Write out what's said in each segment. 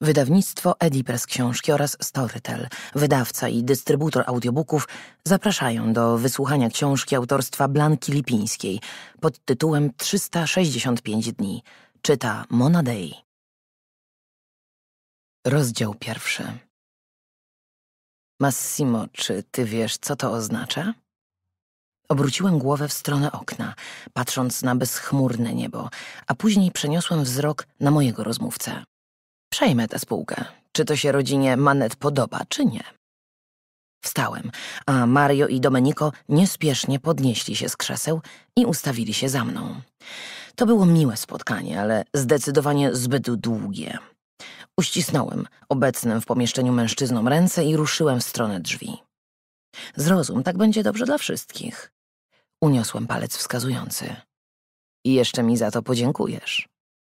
Wydawnictwo Edipress Książki oraz Storytel, wydawca i dystrybutor audiobooków, zapraszają do wysłuchania książki autorstwa Blanki Lipińskiej pod tytułem 365 dni. Czyta Mona Day. Rozdział 1. Massimo, czy ty wiesz, co to oznacza? Obróciłem głowę w stronę okna, patrząc na bezchmurne niebo, a później przeniosłem wzrok na mojego rozmówcę. Przejmę tę spółkę. Czy to się rodzinie Manet podoba, czy nie? Wstałem, a Mario i Domenico niespiesznie podnieśli się z krzeseł i ustawili się za mną. To było miłe spotkanie, ale zdecydowanie zbyt długie. Uścisnąłem obecnym w pomieszczeniu mężczyznom ręce i ruszyłem w stronę drzwi. Zrozum, tak będzie dobrze dla wszystkich. Uniosłem palec wskazujący. I jeszcze mi za to podziękujesz.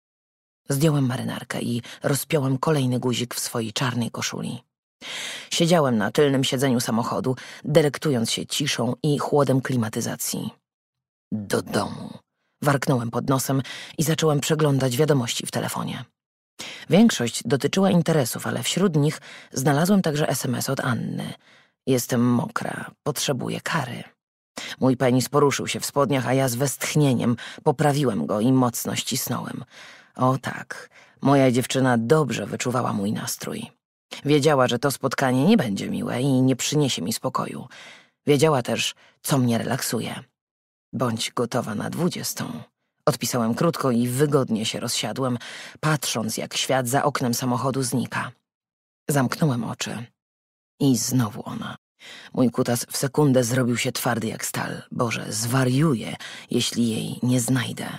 Zdjąłem marynarkę i rozpiąłem kolejny guzik w swojej czarnej koszuli. Siedziałem na tylnym siedzeniu samochodu, delektując się ciszą i chłodem klimatyzacji. Do domu. Warknąłem pod nosem i zacząłem przeglądać wiadomości w telefonie. Większość dotyczyła interesów, ale wśród nich znalazłem także SMS od Anny. Jestem mokra, potrzebuję kary. Mój penis poruszył się w spodniach, a ja z westchnieniem poprawiłem go i mocno ścisnąłem. O tak, moja dziewczyna dobrze wyczuwała mój nastrój. Wiedziała, że to spotkanie nie będzie miłe i nie przyniesie mi spokoju. Wiedziała też, co mnie relaksuje. Bądź gotowa na 20. Odpisałem krótko i wygodnie się rozsiadłem, patrząc, jak świat za oknem samochodu znika. Zamknąłem oczy. I znowu ona. Mój kutas w sekundę zrobił się twardy jak stal. Boże, zwariuję, jeśli jej nie znajdę.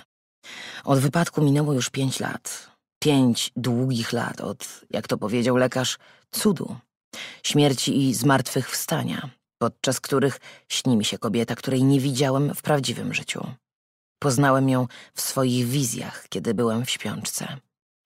Od wypadku minęło już 5 lat. 5 długich lat od, jak to powiedział lekarz, cudu. Śmierci i zmartwychwstania, podczas których śni mi się kobieta, której nie widziałem w prawdziwym życiu. Poznałem ją w swoich wizjach, kiedy byłem w śpiączce.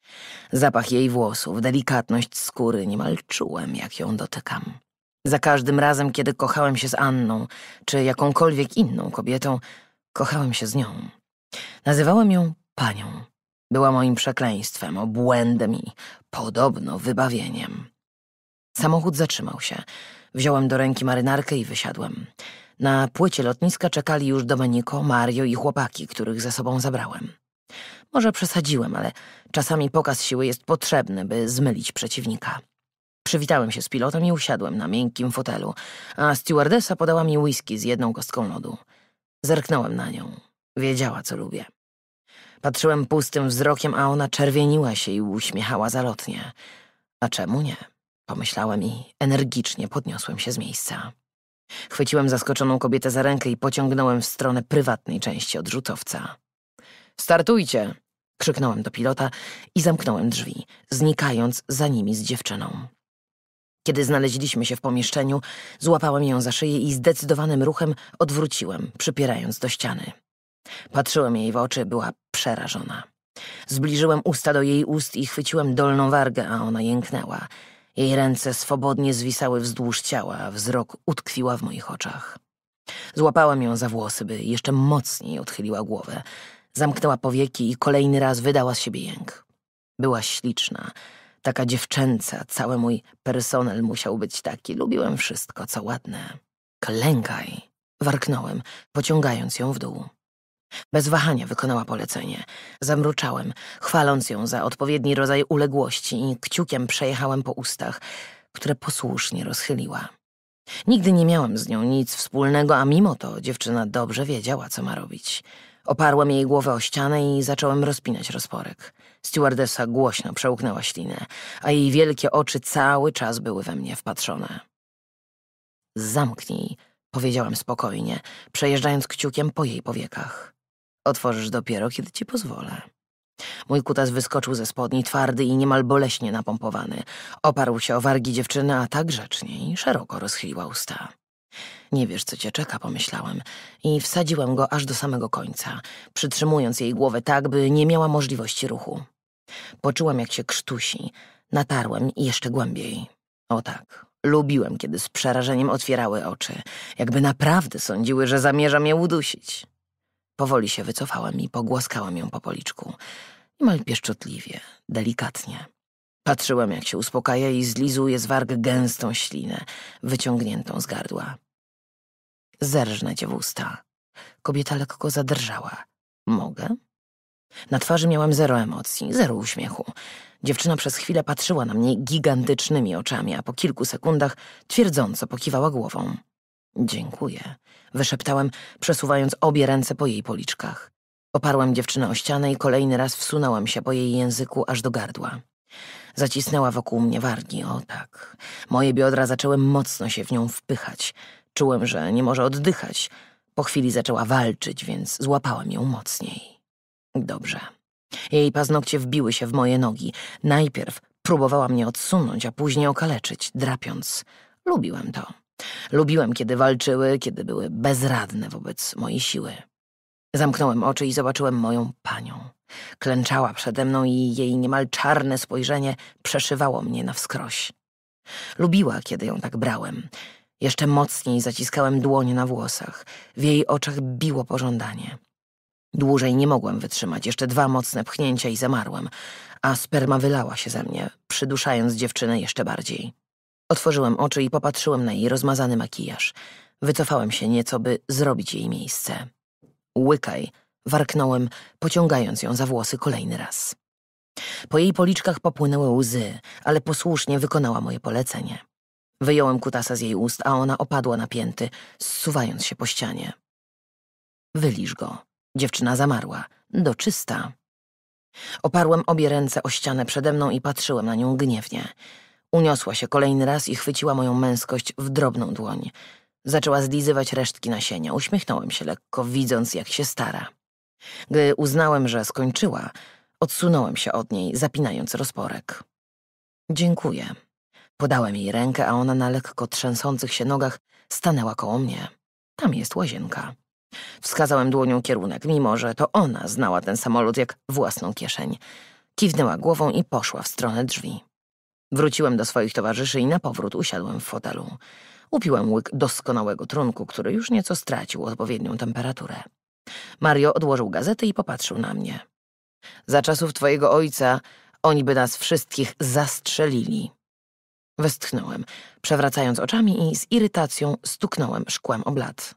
Zapach jej włosów, delikatność skóry, niemal czułem, jak ją dotykam. Za każdym razem, kiedy kochałem się z Anną, czy jakąkolwiek inną kobietą, kochałem się z nią. Nazywałem ją panią. Była moim przekleństwem, obłędem i podobno wybawieniem. Samochód zatrzymał się. Wziąłem do ręki marynarkę i wysiadłem. Na płycie lotniska czekali już Domenico, Mario i chłopaki, których ze sobą zabrałem. Może przesadziłem, ale czasami pokaz siły jest potrzebny, by zmylić przeciwnika. Przywitałem się z pilotem i usiadłem na miękkim fotelu, a stewardessa podała mi whisky z 1 kostką lodu. Zerknąłem na nią. Wiedziała, co lubię. Patrzyłem pustym wzrokiem, a ona czerwieniła się i uśmiechała zalotnie. A czemu nie? Pomyślałem i energicznie podniosłem się z miejsca. Chwyciłem zaskoczoną kobietę za rękę i pociągnąłem w stronę prywatnej części odrzutowca. Startujcie! Krzyknąłem do pilota i zamknąłem drzwi, znikając za nimi z dziewczyną. Kiedy znaleźliśmy się w pomieszczeniu, złapałem ją za szyję i zdecydowanym ruchem odwróciłem, przypierając do ściany. Patrzyłem jej w oczy, była przerażona. Zbliżyłem usta do jej ust i chwyciłem dolną wargę, a ona jęknęła. Jej ręce swobodnie zwisały wzdłuż ciała, a wzrok utkwiła w moich oczach. Złapałem ją za włosy, by jeszcze mocniej odchyliła głowę. Zamknęła powieki i kolejny raz wydała z siebie jęk. Była śliczna, taka dziewczęca, cały mój personel musiał być taki. Lubiłem wszystko, co ładne. Klękaj, warknąłem, pociągając ją w dół. Bez wahania wykonała polecenie. Zamruczałem, chwaląc ją za odpowiedni rodzaj uległości i kciukiem przejechałem po ustach, które posłusznie rozchyliła. Nigdy nie miałem z nią nic wspólnego, a mimo to dziewczyna dobrze wiedziała, co ma robić. Oparłem jej głowę o ścianę i zacząłem rozpinać rozporek. Stewardessa głośno przełknęła ślinę, a jej wielkie oczy cały czas były we mnie wpatrzone. Zamknij, powiedziałem spokojnie, przejeżdżając kciukiem po jej powiekach. Otworzysz dopiero, kiedy ci pozwolę. Mój kutas wyskoczył ze spodni, twardy i niemal boleśnie napompowany. Oparł się o wargi dziewczyny, a tak grzecznie i szeroko rozchyliła usta. Nie wiesz, co cię czeka, pomyślałem i wsadziłem go aż do samego końca, przytrzymując jej głowę tak, by nie miała możliwości ruchu. Poczułem, jak się krztusi. Natarłem i jeszcze głębiej. O tak, lubiłem, kiedy z przerażeniem otwierały oczy, jakby naprawdę sądziły, że zamierzam je udusić. Powoli się wycofałem i pogłaskałem ją po policzku. Niemal pieszczotliwie, delikatnie. Patrzyłem, jak się uspokaja i zlizuje z warg gęstą ślinę, wyciągniętą z gardła. Zerżnę cię w usta. Kobieta lekko zadrżała. Mogę? Na twarzy miałem zero emocji, zero uśmiechu. Dziewczyna przez chwilę patrzyła na mnie gigantycznymi oczami, a po kilku sekundach twierdząco pokiwała głową. Dziękuję, wyszeptałem, przesuwając obie ręce po jej policzkach. Oparłem dziewczynę o ścianę i kolejny raz wsunąłem się po jej języku aż do gardła. Zacisnęła wokół mnie wargi, o tak. Moje biodra zaczęły mocno się w nią wpychać. Czułem, że nie może oddychać. Po chwili zaczęła walczyć, więc złapałem ją mocniej. Dobrze. Jej paznokcie wbiły się w moje nogi. Najpierw próbowała mnie odsunąć, a później okaleczyć, drapiąc. Lubiłem to. Lubiłem, kiedy walczyły, kiedy były bezradne wobec mojej siły. Zamknąłem oczy i zobaczyłem moją panią. Klęczała przede mną i jej niemal czarne spojrzenie przeszywało mnie na wskroś. Lubiła, kiedy ją tak brałem. Jeszcze mocniej zaciskałem dłoń na włosach. W jej oczach biło pożądanie. Dłużej nie mogłem wytrzymać. Jeszcze 2 mocne pchnięcia i zamarłem, a sperma wylała się ze mnie, przyduszając dziewczynę jeszcze bardziej. Otworzyłem oczy i popatrzyłem na jej rozmazany makijaż. Wycofałem się nieco, by zrobić jej miejsce. Łykaj, warknąłem, pociągając ją za włosy kolejny raz. Po jej policzkach popłynęły łzy, ale posłusznie wykonała moje polecenie. Wyjąłem kutasa z jej ust, a ona opadła na pięty, zsuwając się po ścianie. Wyliż go. Dziewczyna zamarła, doczysta. Oparłem obie ręce o ścianę przede mną i patrzyłem na nią gniewnie. Uniosła się kolejny raz i chwyciła moją męskość w drobną dłoń. Zaczęła zlizywać resztki nasienia. Uśmiechnąłem się lekko, widząc, jak się stara. Gdy uznałem, że skończyła, odsunąłem się od niej, zapinając rozporek. Dziękuję. Podałem jej rękę, a ona na lekko trzęsących się nogach stanęła koło mnie. Tam jest łazienka. Wskazałem dłonią kierunek, mimo że to ona znała ten samolot jak własną kieszeń. Kiwnęła głową i poszła w stronę drzwi. Wróciłem do swoich towarzyszy i na powrót usiadłem w fotelu. Upiłem łyk doskonałego trunku, który już nieco stracił odpowiednią temperaturę. Mario odłożył gazetę i popatrzył na mnie. Za czasów twojego ojca oni by nas wszystkich zastrzelili. Westchnąłem, przewracając oczami i z irytacją stuknąłem szkłem o blat.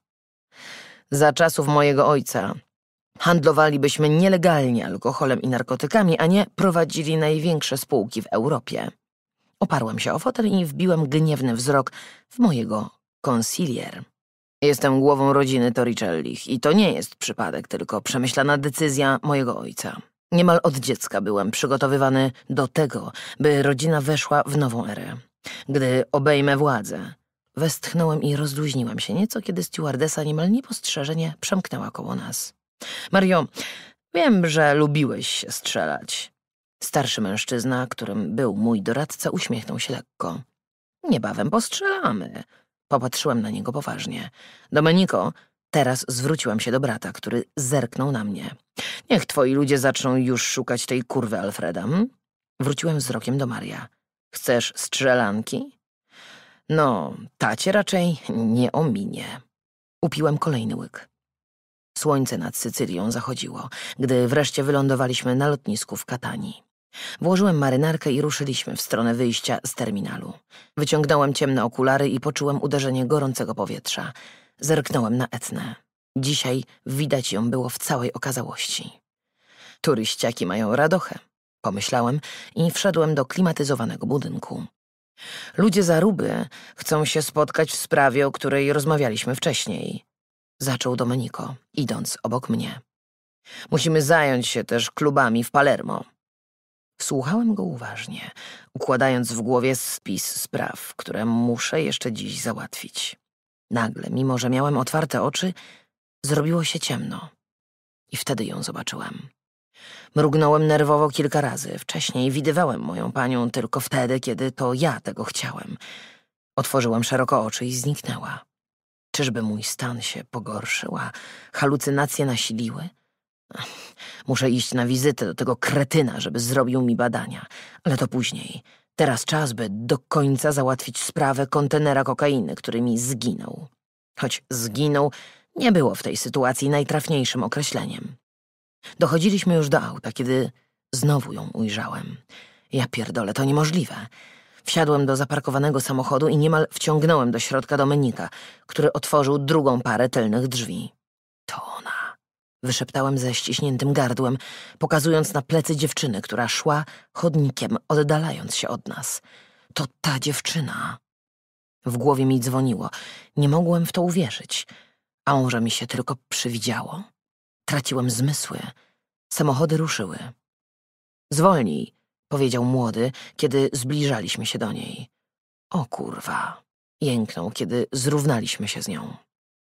Za czasów mojego ojca handlowalibyśmy nielegalnie alkoholem i narkotykami, a nie prowadzili największe spółki w Europie. Oparłem się o fotel i wbiłem gniewny wzrok w mojego konsilier. Jestem głową rodziny Torricellich i to nie jest przypadek, tylko przemyślana decyzja mojego ojca. Niemal od dziecka byłem przygotowywany do tego, by rodzina weszła w nową erę. Gdy obejmę władzę, westchnąłem i rozluźniłem się nieco, kiedy stewardesa niemal niepostrzeżenie przemknęła koło nas. Mario, wiem, że lubiłeś się strzelać. Starszy mężczyzna, którym był mój doradca, uśmiechnął się lekko. Niebawem postrzelamy. Popatrzyłem na niego poważnie. Domenico, teraz zwróciłem się do brata, który zerknął na mnie. Niech twoi ludzie zaczną już szukać tej kurwy Alfreda. Wróciłem wzrokiem do Maria. Chcesz strzelanki? No, ta cię raczej nie ominie. Upiłem kolejny łyk. Słońce nad Sycylią zachodziło, gdy wreszcie wylądowaliśmy na lotnisku w Katanii. Włożyłem marynarkę i ruszyliśmy w stronę wyjścia z terminalu. Wyciągnąłem ciemne okulary i poczułem uderzenie gorącego powietrza. Zerknąłem na Etnę. Dzisiaj widać ją było w całej okazałości. Turyściaki mają radochę, pomyślałem i wszedłem do klimatyzowanego budynku. Ludzie z Aruby chcą się spotkać w sprawie, o której rozmawialiśmy wcześniej. Zaczął Domenico, idąc obok mnie. Musimy zająć się też klubami w Palermo. Słuchałem go uważnie, układając w głowie spis spraw, które muszę jeszcze dziś załatwić. Nagle, mimo że miałem otwarte oczy, zrobiło się ciemno. I wtedy ją zobaczyłem. Mrugnąłem nerwowo kilka razy. Wcześniej widywałem moją panią tylko wtedy, kiedy to ja tego chciałem. Otworzyłem szeroko oczy i zniknęła. Czyżby mój stan się pogorszył, a halucynacje nasiliły? Muszę iść na wizytę do tego kretyna, żeby zrobił mi badania. Ale to później. Teraz czas, by do końca załatwić sprawę kontenera kokainy, który mi zginął. Choć zginął, nie było w tej sytuacji najtrafniejszym określeniem. Dochodziliśmy już do auta, kiedy znowu ją ujrzałem. Ja pierdolę, to niemożliwe. Wsiadłem do zaparkowanego samochodu i niemal wciągnąłem do środka Domenika, który otworzył drugą parę tylnych drzwi. To ona. Wyszeptałem ze ściśniętym gardłem, pokazując na plecy dziewczyny, która szła chodnikiem, oddalając się od nas. To ta dziewczyna. W głowie mi dzwoniło. Nie mogłem w to uwierzyć. A może mi się tylko przywidziało? Traciłem zmysły. Samochody ruszyły. Zwolnij, powiedział młody, kiedy zbliżaliśmy się do niej. O kurwa, jęknął, kiedy zrównaliśmy się z nią.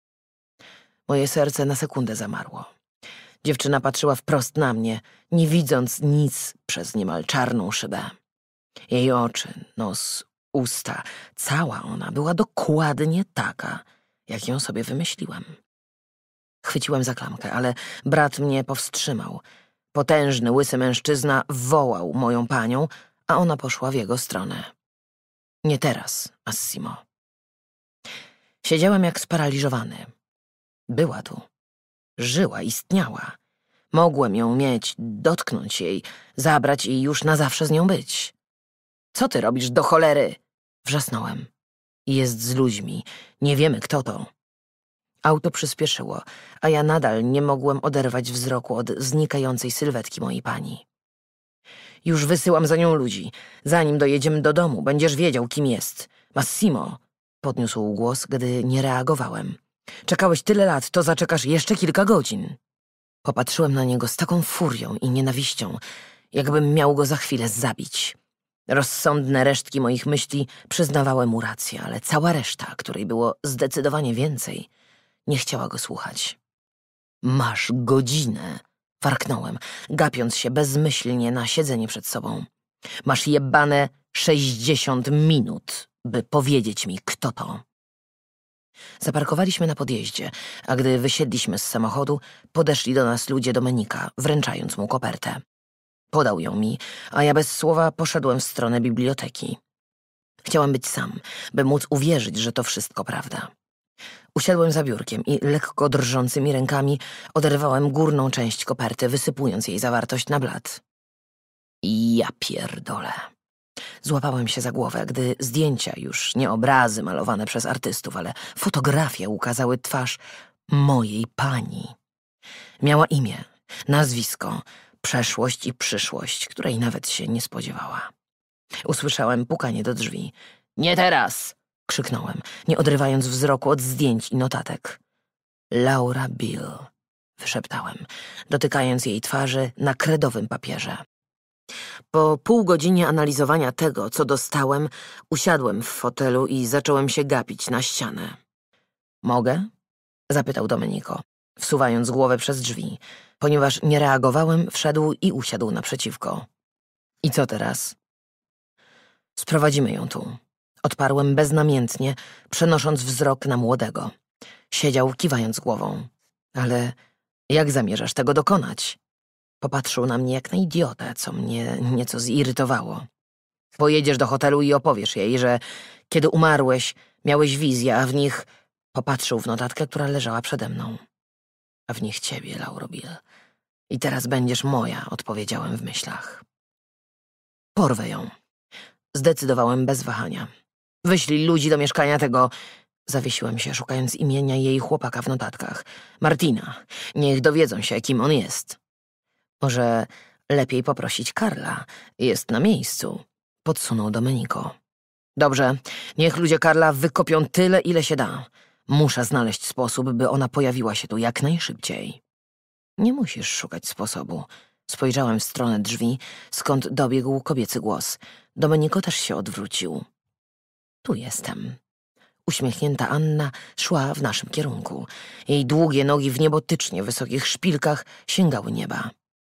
Moje serce na sekundę zamarło. Dziewczyna patrzyła wprost na mnie, nie widząc nic przez niemal czarną szybę. Jej oczy, nos, usta, cała ona była dokładnie taka, jak ją sobie wymyśliłem. Chwyciłem za klamkę, ale brat mnie powstrzymał. Potężny, łysy mężczyzna wołał moją panią, a ona poszła w jego stronę. Nie teraz, Massimo. Siedziałem jak sparaliżowany. Była tu. Żyła, istniała. Mogłem ją mieć, dotknąć jej, zabrać i już na zawsze z nią być. Co ty robisz do cholery? Wrzasnąłem. Jest z ludźmi. Nie wiemy, kto to. Auto przyspieszyło, a ja nadal nie mogłem oderwać wzroku od znikającej sylwetki mojej pani. Już wysyłam za nią ludzi. Zanim dojedziemy do domu, będziesz wiedział, kim jest. Massimo, podniósł głos, gdy nie reagowałem. Czekałeś tyle lat, to zaczekasz jeszcze kilka godzin. Popatrzyłem na niego z taką furią i nienawiścią, jakbym miał go za chwilę zabić. Rozsądne resztki moich myśli przyznawały mu rację, ale cała reszta, której było zdecydowanie więcej, nie chciała go słuchać. Masz godzinę, warknąłem, gapiąc się bezmyślnie na siedzenie przed sobą. Masz jebane 60 minut, by powiedzieć mi, kto to. Zaparkowaliśmy na podjeździe, a gdy wysiedliśmy z samochodu, podeszli do nas ludzie Domenika, wręczając mu kopertę. Podał ją mi, a ja bez słowa poszedłem w stronę biblioteki. Chciałem być sam, by móc uwierzyć, że to wszystko prawda. Usiadłem za biurkiem i lekko drżącymi rękami oderwałem górną część koperty, wysypując jej zawartość na blat. Ja pierdolę. Złapałem się za głowę, gdy zdjęcia, już nie obrazy malowane przez artystów, ale fotografie ukazały twarz mojej pani. Miała imię, nazwisko, przeszłość i przyszłość, której nawet się nie spodziewała. Usłyszałem pukanie do drzwi. Nie teraz! Krzyknąłem, nie odrywając wzroku od zdjęć i notatek. Laura Bill, wyszeptałem, dotykając jej twarzy na kredowym papierze. Po pół godzinie analizowania tego, co dostałem, usiadłem w fotelu i zacząłem się gapić na ścianę. Mogę? Zapytał Domenico, wsuwając głowę przez drzwi. Ponieważ nie reagowałem, wszedł i usiadł naprzeciwko. I co teraz? Sprowadzimy ją tu. Odparłem beznamiętnie, przenosząc wzrok na młodego. Siedział, kiwając głową. Ale jak zamierzasz tego dokonać? Popatrzył na mnie jak na idiotę, co mnie nieco zirytowało. Pojedziesz do hotelu i opowiesz jej, że kiedy umarłeś, miałeś wizję, a w nich... Popatrzył w notatkę, która leżała przede mną. A w nich ciebie, Lauro Bill. I teraz będziesz moja, odpowiedziałem w myślach. Porwę ją. Zdecydowałem bez wahania. Wyślij ludzi do mieszkania tego... Zawiesiłem się, szukając imienia jej chłopaka w notatkach. Martina. Niech dowiedzą się, kim on jest. Może lepiej poprosić Karla. Jest na miejscu. Podsunął Domenico. Dobrze, niech ludzie Karla wykopią tyle, ile się da. Muszę znaleźć sposób, by ona pojawiła się tu jak najszybciej. Nie musisz szukać sposobu. Spojrzałem w stronę drzwi, skąd dobiegł kobiecy głos. Domenico też się odwrócił. Tu jestem. Uśmiechnięta Anna szła w naszym kierunku. Jej długie nogi w niebotycznie wysokich szpilkach sięgały nieba.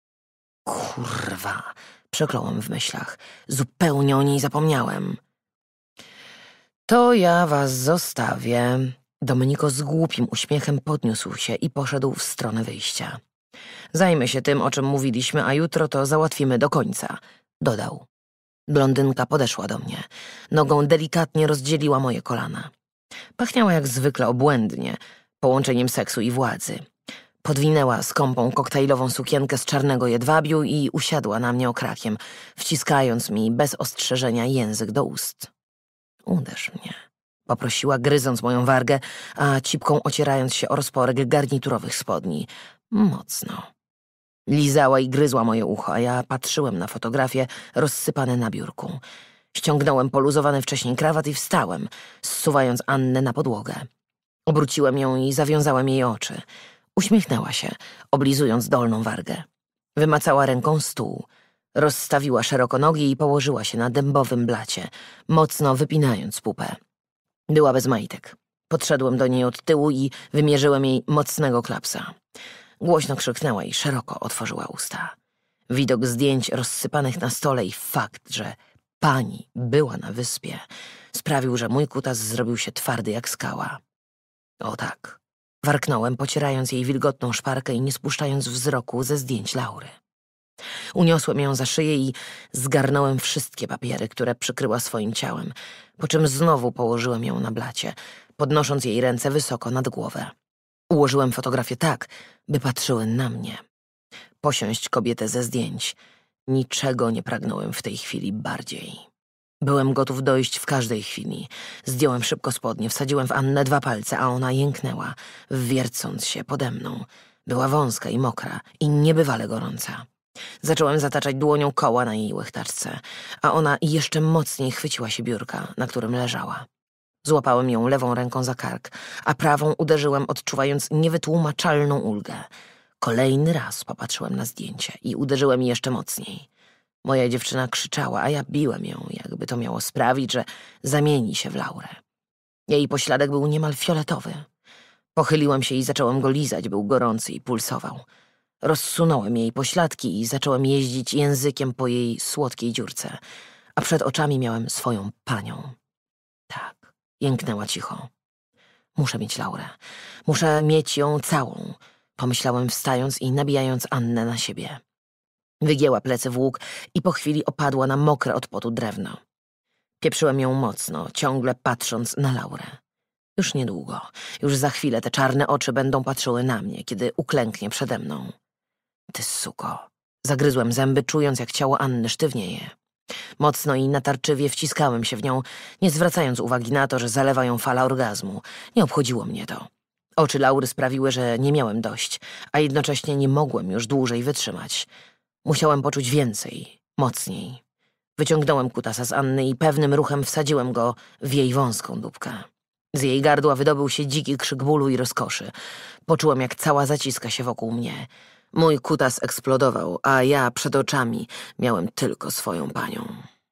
Kurwa, przekląłem w myślach. Zupełnie o niej zapomniałem. To ja was zostawię. Domenico z głupim uśmiechem podniósł się i poszedł w stronę wyjścia. Zajmę się tym, o czym mówiliśmy, a jutro to załatwimy do końca, dodał. Blondynka podeszła do mnie. Nogą delikatnie rozdzieliła moje kolana. Pachniała jak zwykle obłędnie, połączeniem seksu i władzy. Podwinęła skąpą koktajlową sukienkę z czarnego jedwabiu i usiadła na mnie okrakiem, wciskając mi bez ostrzeżenia język do ust. Uderz mnie, poprosiła, gryząc moją wargę, a cipką ocierając się o rozporek garniturowych spodni. Mocno. Lizała i gryzła moje ucho, a ja patrzyłem na fotografie rozsypane na biurku. Ściągnąłem poluzowany wcześniej krawat i wstałem, zsuwając Annę na podłogę. Obróciłem ją i zawiązałem jej oczy. Uśmiechnęła się, oblizując dolną wargę. Wymacała ręką stół. Rozstawiła szeroko nogi i położyła się na dębowym blacie, mocno wypinając pupę. Była bez majtek. Podszedłem do niej od tyłu i wymierzyłem jej mocnego klapsa. Głośno krzyknęła i szeroko otworzyła usta. Widok zdjęć rozsypanych na stole i fakt, że pani była na wyspie, sprawił, że mój kutas zrobił się twardy jak skała. O tak, warknąłem, pocierając jej wilgotną szparkę i nie spuszczając wzroku ze zdjęć Laury. Uniosłem ją za szyję i zgarnąłem wszystkie papiery, które przykryła swoim ciałem, po czym znowu położyłem ją na blacie, podnosząc jej ręce wysoko nad głowę. Ułożyłem fotografię tak, by patrzyły na mnie. Posiąść kobietę ze zdjęć. Niczego nie pragnąłem w tej chwili bardziej. Byłem gotów dojść w każdej chwili. Zdjąłem szybko spodnie, wsadziłem w Annę 2 palce, a ona jęknęła, wiercąc się pode mną. Była wąska i mokra i niebywale gorąca. Zacząłem zataczać dłonią koła na jej łechtaczce, a ona jeszcze mocniej chwyciła się biurka, na którym leżała. Złapałem ją lewą ręką za kark, a prawą uderzyłem, odczuwając niewytłumaczalną ulgę. Kolejny raz popatrzyłem na zdjęcie i uderzyłem jeszcze mocniej. Moja dziewczyna krzyczała, a ja biłem ją, jakby to miało sprawić, że zamieni się w Laurę. Jej pośladek był niemal fioletowy. Pochyliłem się i zacząłem go lizać, był gorący i pulsował. Rozsunąłem jej pośladki i zacząłem jeździć językiem po jej słodkiej dziurce, a przed oczami miałem swoją panią. Tak, jęknęła cicho. Muszę mieć Laurę. Muszę mieć ją całą, pomyślałem, wstając i nabijając Annę na siebie. Wygięła plecy w łuk i po chwili opadła na mokre od potu drewno. Pieprzyłem ją mocno, ciągle patrząc na Laurę. Już niedługo, już za chwilę te czarne oczy będą patrzyły na mnie, kiedy uklęknie przede mną. Ty suko. Zagryzłem zęby, czując, jak ciało Anny sztywnieje. Mocno i natarczywie wciskałem się w nią, nie zwracając uwagi na to, że zalewa ją fala orgazmu. Nie obchodziło mnie to. Oczy Laury sprawiły, że nie miałem dość, a jednocześnie nie mogłem już dłużej wytrzymać. Musiałem poczuć więcej, mocniej. Wyciągnąłem kutasa z Anny i pewnym ruchem wsadziłem go w jej wąską dupkę. Z jej gardła wydobył się dziki krzyk bólu i rozkoszy. Poczułem, jak cała zaciska się wokół mnie. Mój kutas eksplodował, a ja przed oczami miałem tylko swoją panią.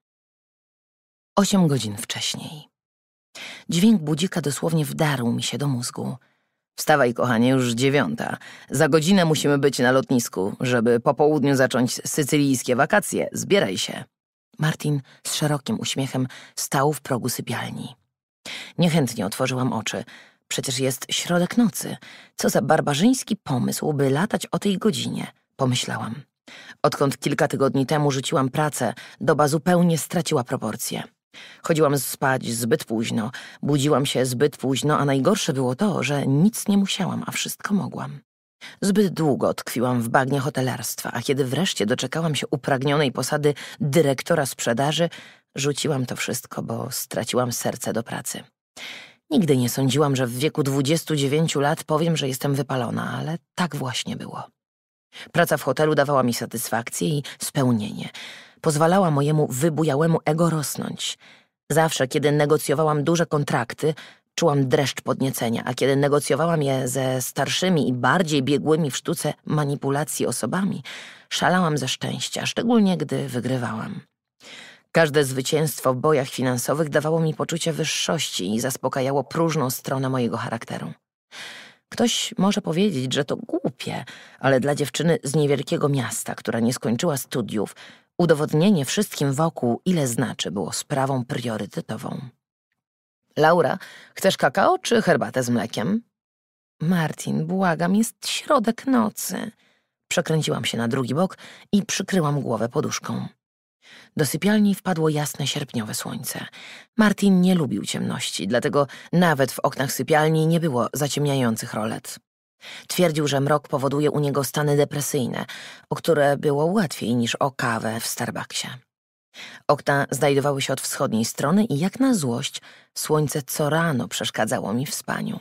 8 godzin wcześniej. Dźwięk budzika dosłownie wdarł mi się do mózgu. Wstawaj, kochanie, już 9. Za godzinę musimy być na lotnisku, żeby po południu zacząć sycylijskie wakacje. Zbieraj się. Martin z szerokim uśmiechem stał w progu sypialni. Niechętnie otworzyłam oczy. Przecież jest środek nocy. Co za barbarzyński pomysł, by latać o tej godzinie, pomyślałam. Odkąd kilka tygodni temu rzuciłam pracę, doba zupełnie straciła proporcje. Chodziłam spać zbyt późno, budziłam się zbyt późno, a najgorsze było to, że nic nie musiałam, a wszystko mogłam. Zbyt długo tkwiłam w bagnie hotelarstwa, a kiedy wreszcie doczekałam się upragnionej posady dyrektora sprzedaży, rzuciłam to wszystko, bo straciłam serce do pracy. Nigdy nie sądziłam, że w wieku 29 lat powiem, że jestem wypalona, ale tak właśnie było. Praca w hotelu dawała mi satysfakcję i spełnienie. Pozwalała mojemu wybujałemu ego rosnąć. Zawsze, kiedy negocjowałam duże kontrakty, czułam dreszcz podniecenia, a kiedy negocjowałam je ze starszymi i bardziej biegłymi w sztuce manipulacji osobami, szalałam ze szczęścia, szczególnie gdy wygrywałam. Każde zwycięstwo w bojach finansowych dawało mi poczucie wyższości i zaspokajało próżną stronę mojego charakteru. Ktoś może powiedzieć, że to głupie, ale dla dziewczyny z niewielkiego miasta, która nie skończyła studiów, udowodnienie wszystkim wokół, ile znaczy, było sprawą priorytetową. Laura, chcesz kakao czy herbatę z mlekiem? Martin, błagam, jest środek nocy. Przekręciłam się na drugi bok i przykryłam głowę poduszką. Do sypialni wpadło jasne sierpniowe słońce. Martin nie lubił ciemności, dlatego nawet w oknach sypialni nie było zaciemniających rolet. Twierdził, że mrok powoduje u niego stany depresyjne, o które było łatwiej niż o kawę w Starbucksie. Okna znajdowały się od wschodniej strony i jak na złość słońce co rano przeszkadzało mi w spaniu.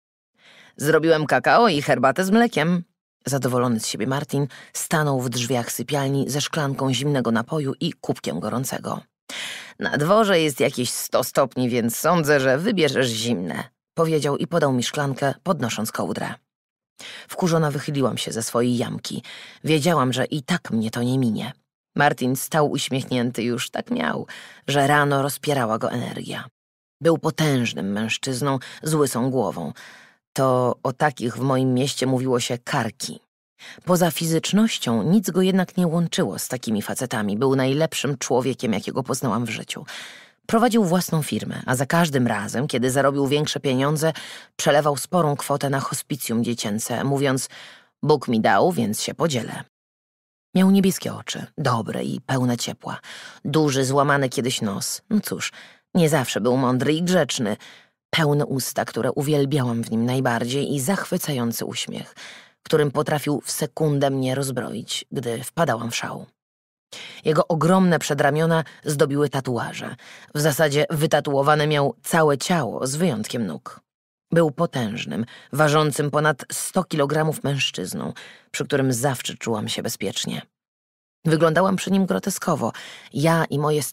Zrobiłem kakao i herbatę z mlekiem. Zadowolony z siebie Martin stanął w drzwiach sypialni ze szklanką zimnego napoju i kubkiem gorącego. Na dworze jest jakieś 100 stopni, więc sądzę, że wybierzesz zimne, powiedział i podał mi szklankę, podnosząc kołdrę. Wkurzona wychyliłam się ze swojej jamki. Wiedziałam, że i tak mnie to nie minie. Martin stał uśmiechnięty, już tak miał, że rano rozpierała go energia. Był potężnym mężczyzną z łysą głową. To o takich w moim mieście mówiło się karki. Poza fizycznością nic go jednak nie łączyło z takimi facetami. Był najlepszym człowiekiem, jakiego poznałam w życiu. Prowadził własną firmę, a za każdym razem, kiedy zarobił większe pieniądze, przelewał sporą kwotę na hospicjum dziecięce, mówiąc: Bóg mi dał, więc się podzielę. Miał niebieskie oczy, dobre i pełne ciepła. Duży, złamany kiedyś nos. No cóż, nie zawsze był mądry i grzeczny. Pełne usta, które uwielbiałam w nim najbardziej i zachwycający uśmiech, którym potrafił w sekundę mnie rozbroić, gdy wpadałam w szał. Jego ogromne przedramiona zdobiły tatuaże. W zasadzie wytatuowane miał całe ciało, z wyjątkiem nóg. Był potężnym, ważącym ponad 100 kilogramów mężczyzną, przy którym zawsze czułam się bezpiecznie. Wyglądałam przy nim groteskowo. Ja i moje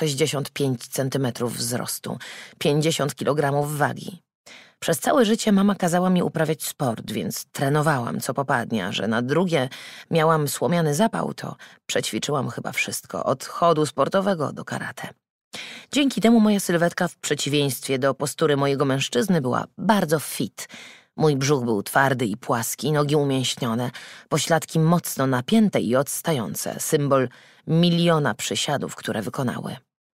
165 centymetrów wzrostu, 50 kilogramów wagi. Przez całe życie mama kazała mi uprawiać sport, więc trenowałam co popadnie, a że na drugie miałam słomiany zapał, to przećwiczyłam chyba wszystko, od chodu sportowego do karate. Dzięki temu moja sylwetka w przeciwieństwie do postury mojego mężczyzny była bardzo fit. Mój brzuch był twardy i płaski, nogi umięśnione, pośladki mocno napięte i odstające, symbol miliona przysiadów, które wykonały.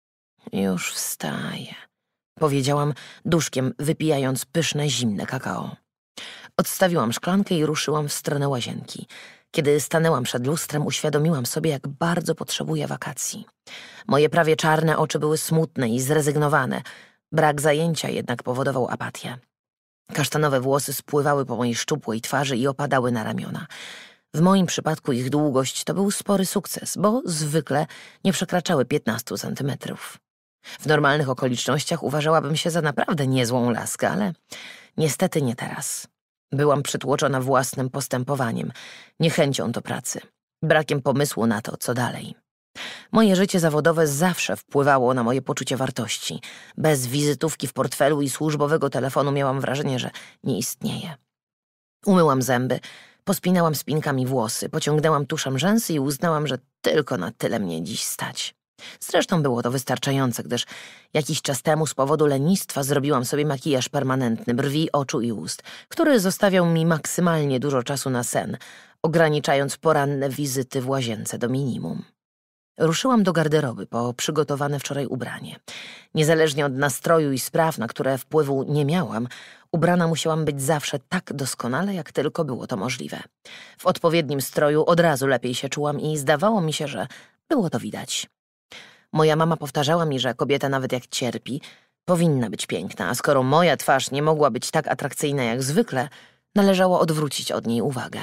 Już wstaję, powiedziałam duszkiem, wypijając pyszne, zimne kakao. Odstawiłam szklankę i ruszyłam w stronę łazienki. Kiedy stanęłam przed lustrem, uświadomiłam sobie, jak bardzo potrzebuję wakacji. Moje prawie czarne oczy były smutne i zrezygnowane. Brak zajęcia jednak powodował apatię. Kasztanowe włosy spływały po mojej szczupłej twarzy i opadały na ramiona. W moim przypadku ich długość to był spory sukces, bo zwykle nie przekraczały 15 centymetrów. W normalnych okolicznościach uważałabym się za naprawdę niezłą laskę, ale niestety nie teraz. Byłam przytłoczona własnym postępowaniem, niechęcią do pracy, brakiem pomysłu na to, co dalej. Moje życie zawodowe zawsze wpływało na moje poczucie wartości. Bez wizytówki w portfelu i służbowego telefonu miałam wrażenie, że nie istnieje. Umyłam zęby, pospinałam spinkami włosy, pociągnęłam tuszem rzęsy i uznałam, że tylko na tyle mnie dziś stać. Zresztą było to wystarczające, gdyż jakiś czas temu z powodu lenistwa zrobiłam sobie makijaż permanentny brwi, oczu i ust, który zostawiał mi maksymalnie dużo czasu na sen, ograniczając poranne wizyty w łazience do minimum. Ruszyłam do garderoby po przygotowane wczoraj ubranie. Niezależnie od nastroju i spraw, na które wpływu nie miałam, ubrana musiałam być zawsze tak doskonale, jak tylko było to możliwe. W odpowiednim stroju od razu lepiej się czułam i zdawało mi się, że było to widać. Moja mama powtarzała mi, że kobieta nawet jak cierpi, powinna być piękna, a skoro moja twarz nie mogła być tak atrakcyjna jak zwykle, należało odwrócić od niej uwagę.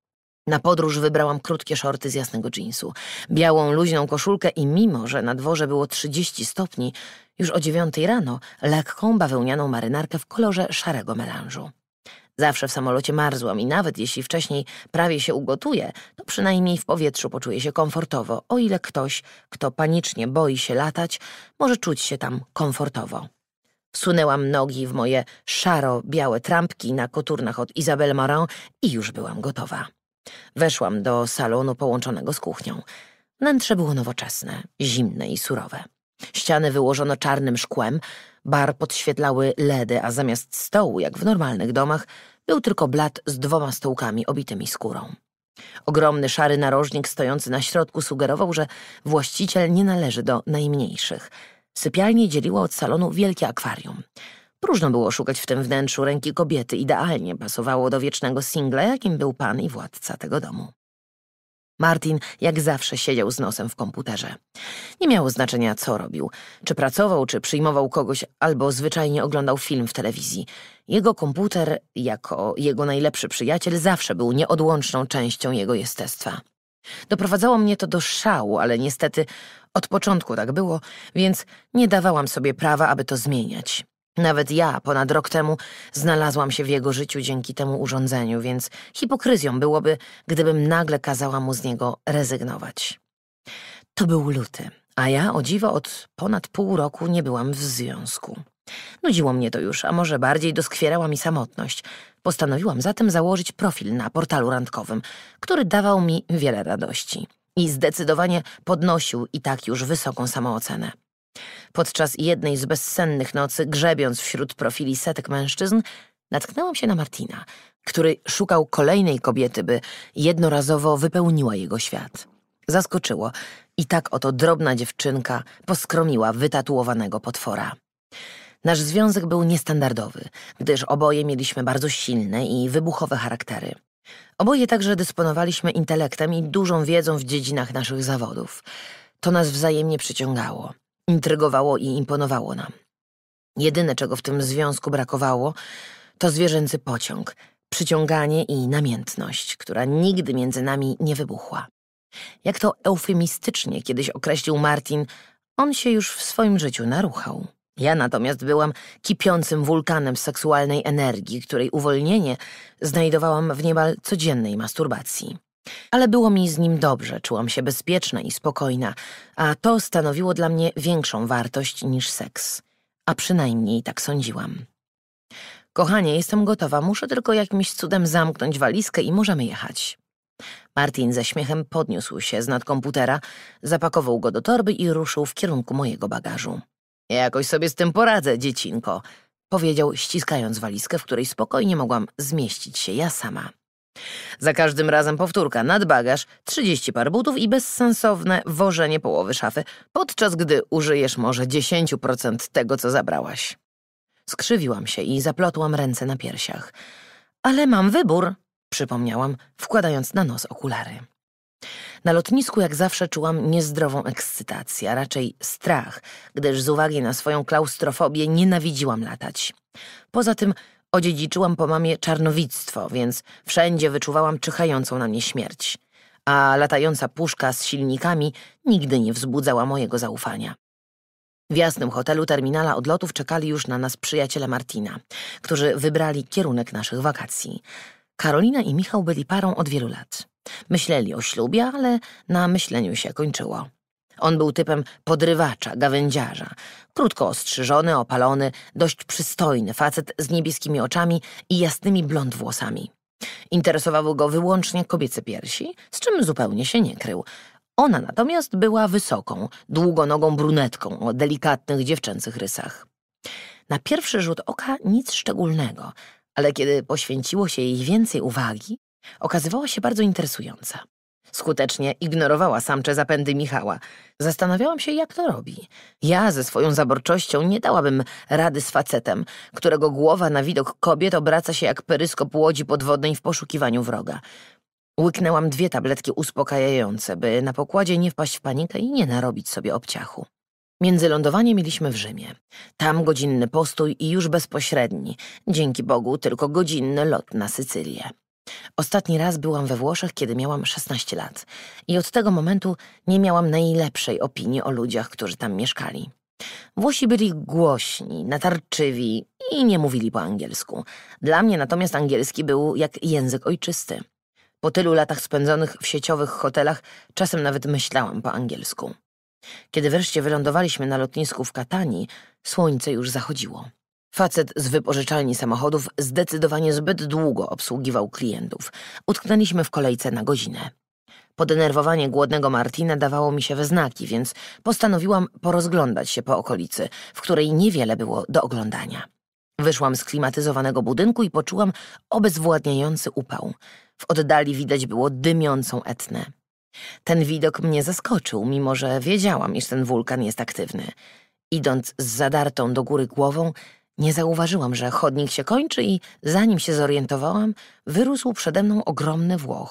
Na podróż wybrałam krótkie szorty z jasnego dżinsu, białą, luźną koszulkę i mimo, że na dworze było 30 stopni, już o 9 rano lekką bawełnianą marynarkę w kolorze szarego melanżu. Zawsze w samolocie marzłam i nawet jeśli wcześniej prawie się ugotuję, to przynajmniej w powietrzu poczuję się komfortowo, o ile ktoś, kto panicznie boi się latać, może czuć się tam komfortowo. Wsunęłam nogi w moje szaro-białe trampki na koturnach od Isabelle Marant i już byłam gotowa. Weszłam do salonu połączonego z kuchnią. Wnętrze było nowoczesne, zimne i surowe. Ściany wyłożono czarnym szkłem, bar podświetlały LEDy, a zamiast stołu, jak w normalnych domach, był tylko blat z 2 stołkami obitymi skórą. Ogromny szary narożnik stojący na środku sugerował, że właściciel nie należy do najmniejszych. Sypialnię dzieliło od salonu wielkie akwarium. Próżno było szukać w tym wnętrzu ręki kobiety, idealnie pasowało do wiecznego singla, jakim był pan i władca tego domu. Martin jak zawsze siedział z nosem w komputerze. Nie miało znaczenia, co robił. Czy pracował, czy przyjmował kogoś, albo zwyczajnie oglądał film w telewizji. Jego komputer, jako jego najlepszy przyjaciel, zawsze był nieodłączną częścią jego jestestwa. Doprowadzało mnie to do szału, ale niestety od początku tak było, więc nie dawałam sobie prawa, aby to zmieniać. Nawet ja ponad rok temu znalazłam się w jego życiu dzięki temu urządzeniu, więc hipokryzją byłoby, gdybym nagle kazała mu z niego rezygnować. To był luty, a ja o dziwo od ponad pół roku nie byłam w związku. Nudziło mnie to już, a może bardziej doskwierała mi samotność. Postanowiłam zatem założyć profil na portalu randkowym, który dawał mi wiele radości i zdecydowanie podnosił i tak już wysoką samoocenę. Podczas jednej z bezsennych nocy, grzebiąc wśród profili setek mężczyzn, natknęłam się na Martina, który szukał kolejnej kobiety, by jednorazowo wypełniła jego świat. Zaskoczyło i tak oto drobna dziewczynka poskromiła wytatuowanego potwora. Nasz związek był niestandardowy, gdyż oboje mieliśmy bardzo silne i wybuchowe charaktery. Oboje także dysponowaliśmy intelektem i dużą wiedzą w dziedzinach naszych zawodów. To nas wzajemnie przyciągało, intrygowało i imponowało nam. Jedyne, czego w tym związku brakowało, to zwierzęcy pociąg, przyciąganie i namiętność, która nigdy między nami nie wybuchła. Jak to eufemistycznie kiedyś określił Martin, on się już w swoim życiu naruchał. Ja natomiast byłam kipiącym wulkanem seksualnej energii, której uwolnienie znajdowałam w niemal codziennej masturbacji. Ale było mi z nim dobrze, czułam się bezpieczna i spokojna, a to stanowiło dla mnie większą wartość niż seks. A przynajmniej tak sądziłam. Kochanie, jestem gotowa, muszę tylko jakimś cudem zamknąć walizkę i możemy jechać. Martin ze śmiechem podniósł się z nad komputera, zapakował go do torby i ruszył w kierunku mojego bagażu. Ja jakoś sobie z tym poradzę, dziecinko, powiedział, ściskając walizkę, w której spokojnie mogłam zmieścić się ja sama. Za każdym razem powtórka, nadbagaż, 30 par butów i bezsensowne wożenie połowy szafy, podczas gdy użyjesz może 10% tego, co zabrałaś. Skrzywiłam się i zaplotłam ręce na piersiach. Ale mam wybór, przypomniałam, wkładając na nos okulary. Na lotnisku jak zawsze czułam niezdrową ekscytację, a raczej strach, gdyż z uwagi na swoją klaustrofobię nienawidziłam latać. Poza tym odziedziczyłam po mamie czarnowictwo, więc wszędzie wyczuwałam czyhającą na mnie śmierć. A latająca puszka z silnikami nigdy nie wzbudzała mojego zaufania. W jasnym hotelu terminala odlotów czekali już na nas przyjaciele Martina, którzy wybrali kierunek naszych wakacji. Karolina i Michał byli parą od wielu lat. Myśleli o ślubie, ale na myśleniu się kończyło. On był typem podrywacza, gawędziarza. Krótko ostrzyżony, opalony, dość przystojny facet z niebieskimi oczami i jasnymi blond włosami. Interesowały go wyłącznie kobiece piersi, z czym zupełnie się nie krył. Ona natomiast była wysoką, długonogą brunetką o delikatnych dziewczęcych rysach. Na pierwszy rzut oka nic szczególnego, ale kiedy poświęciło się jej więcej uwagi, okazywała się bardzo interesująca. Skutecznie ignorowała samcze zapędy Michała. Zastanawiałam się, jak to robi. Ja ze swoją zaborczością nie dałabym rady z facetem, którego głowa na widok kobiet obraca się jak peryskop łodzi podwodnej w poszukiwaniu wroga. Łyknęłam 2 tabletki uspokajające, by na pokładzie nie wpaść w panikę i nie narobić sobie obciachu. Międzylądowanie mieliśmy w Rzymie. Tam godzinny postój i już bezpośredni, dzięki Bogu tylko godzinny lot na Sycylię. Ostatni raz byłam we Włoszech, kiedy miałam 16 lat i od tego momentu nie miałam najlepszej opinii o ludziach, którzy tam mieszkali. Włosi byli głośni, natarczywi i nie mówili po angielsku. Dla mnie natomiast angielski był jak język ojczysty. Po tylu latach spędzonych w sieciowych hotelach czasem nawet myślałam po angielsku. Kiedy wreszcie wylądowaliśmy na lotnisku w Katanii, słońce już zachodziło. Facet z wypożyczalni samochodów zdecydowanie zbyt długo obsługiwał klientów. Utknęliśmy w kolejce na godzinę. Podenerwowanie głodnego Martina dawało mi się we znaki, więc postanowiłam porozglądać się po okolicy, w której niewiele było do oglądania. Wyszłam z klimatyzowanego budynku i poczułam obezwładniający upał. W oddali widać było dymiącą Etnę. Ten widok mnie zaskoczył, mimo że wiedziałam, iż ten wulkan jest aktywny. Idąc z zadartą do góry głową, nie zauważyłam, że chodnik się kończy i zanim się zorientowałam, wyrósł przede mną ogromny Włoch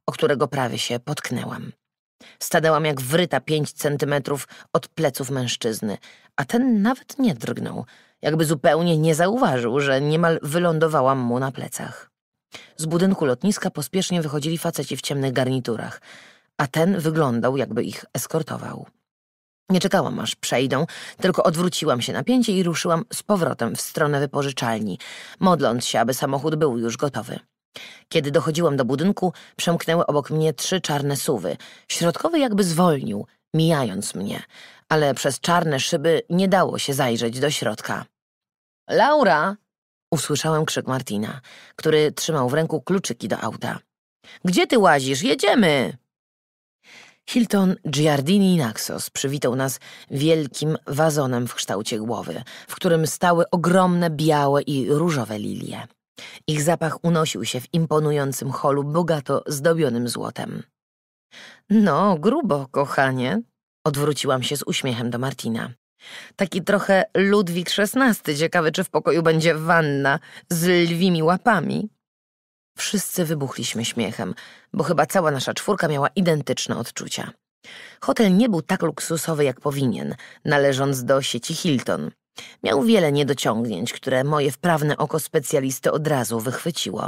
o którego prawie się potknęłam. Stanęłam jak wryta 5 centymetrów od pleców mężczyzny, a ten nawet nie drgnął, jakby zupełnie nie zauważył, że niemal wylądowałam mu na plecach. Z budynku lotniska pospiesznie wychodzili faceci w ciemnych garniturach, a ten wyglądał, jakby ich eskortował. Nie czekałam, aż przejdą, tylko odwróciłam się na pięcie i ruszyłam z powrotem w stronę wypożyczalni, modląc się, aby samochód był już gotowy. Kiedy dochodziłam do budynku, przemknęły obok mnie 3 czarne suwy. Środkowy jakby zwolnił, mijając mnie, ale przez czarne szyby nie dało się zajrzeć do środka. „Laura!” usłyszałem krzyk Martina, który trzymał w ręku kluczyki do auta. „Gdzie ty łazisz? Jedziemy!” Hilton Giardini Naxos przywitał nas wielkim wazonem w kształcie głowy, w którym stały ogromne białe i różowe lilie. Ich zapach unosił się w imponującym holu bogato zdobionym złotem. „No, grubo, kochanie”, odwróciłam się z uśmiechem do Martina. „Taki trochę Ludwik XVI, ciekawy, czy w pokoju będzie wanna z lwimi łapami”. Wszyscy wybuchliśmy śmiechem, bo chyba cała nasza 4 miała identyczne odczucia. Hotel nie był tak luksusowy, jak powinien, należąc do sieci Hilton. Miał wiele niedociągnięć, które moje wprawne oko specjalisty od razu wychwyciło.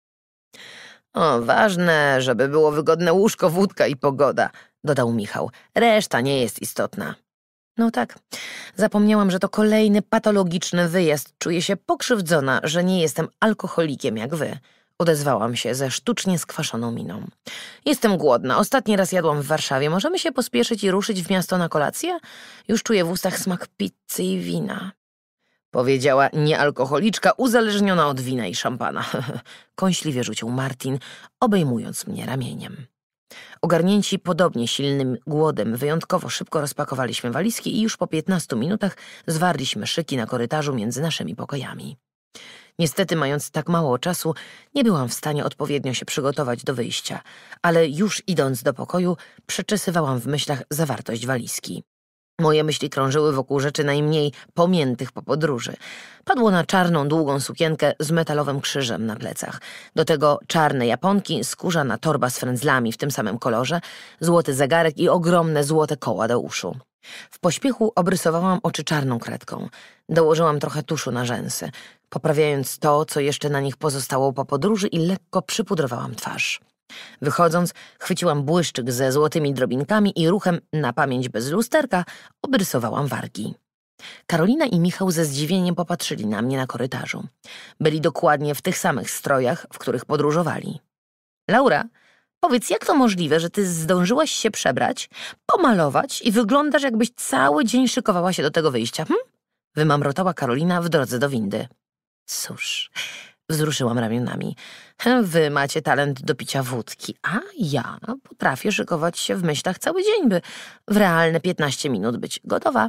„Ważne, żeby było wygodne łóżko, wódka i pogoda”, dodał Michał. „Reszta nie jest istotna”. No tak, zapomniałam, że to kolejny patologiczny wyjazd. Czuję się pokrzywdzona, że nie jestem alkoholikiem jak wy. Odezwałam się ze sztucznie skwaszoną miną. „Jestem głodna. Ostatni raz jadłam w Warszawie. Możemy się pospieszyć i ruszyć w miasto na kolację? Już czuję w ustach smak pizzy i wina”, powiedziała niealkoholiczka uzależniona od wina i szampana. Kąśliwie rzucił Martin, obejmując mnie ramieniem. Ogarnięci podobnie silnym głodem, wyjątkowo szybko rozpakowaliśmy walizki i już po 15 minutach zwarliśmy szyki na korytarzu między naszymi pokojami. Niestety, mając tak mało czasu, nie byłam w stanie odpowiednio się przygotować do wyjścia, ale już idąc do pokoju, przeczesywałam w myślach zawartość walizki. Moje myśli krążyły wokół rzeczy najmniej pamiętnych po podróży. Padło na czarną, długą sukienkę z metalowym krzyżem na plecach. Do tego czarne japonki, skórzana torba z frędzlami w tym samym kolorze, złoty zegarek i ogromne złote koła do uszu. W pośpiechu obrysowałam oczy czarną kredką. Dołożyłam trochę tuszu na rzęsy, poprawiając to, co jeszcze na nich pozostało po podróży, i lekko przypudrowałam twarz. Wychodząc, chwyciłam błyszczyk ze złotymi drobinkami i ruchem na pamięć bez lusterka obrysowałam wargi. Karolina i Michał ze zdziwieniem popatrzyli na mnie na korytarzu. Byli dokładnie w tych samych strojach, w których podróżowali. „Laura, powiedz, jak to możliwe, że ty zdążyłaś się przebrać, pomalować i wyglądasz, jakbyś cały dzień szykowała się do tego wyjścia, wymamrotała Karolina w drodze do windy. „Cóż”, wzruszyłam ramionami. „Wy macie talent do picia wódki, a ja potrafię szykować się w myślach cały dzień, by w realne 15 minut być gotowa”.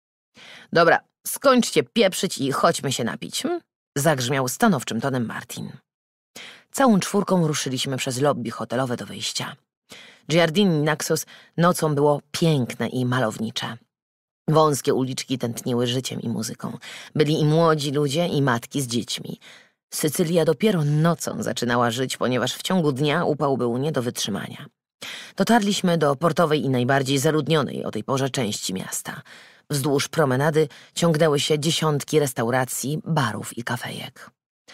„Dobra, skończcie pieprzyć i chodźmy się napić”, zagrzmiał stanowczym tonem Martin. Całą 4 ruszyliśmy przez lobby hotelowe do wyjścia. Giardini Naxos nocą było piękne i malownicze. Wąskie uliczki tętniły życiem i muzyką. Byli i młodzi ludzie, i matki z dziećmi. Sycylia dopiero nocą zaczynała żyć, ponieważ w ciągu dnia upał był nie do wytrzymania. Dotarliśmy do portowej i najbardziej zaludnionej o tej porze części miasta. Wzdłuż promenady ciągnęły się dziesiątki restauracji, barów i kafejek.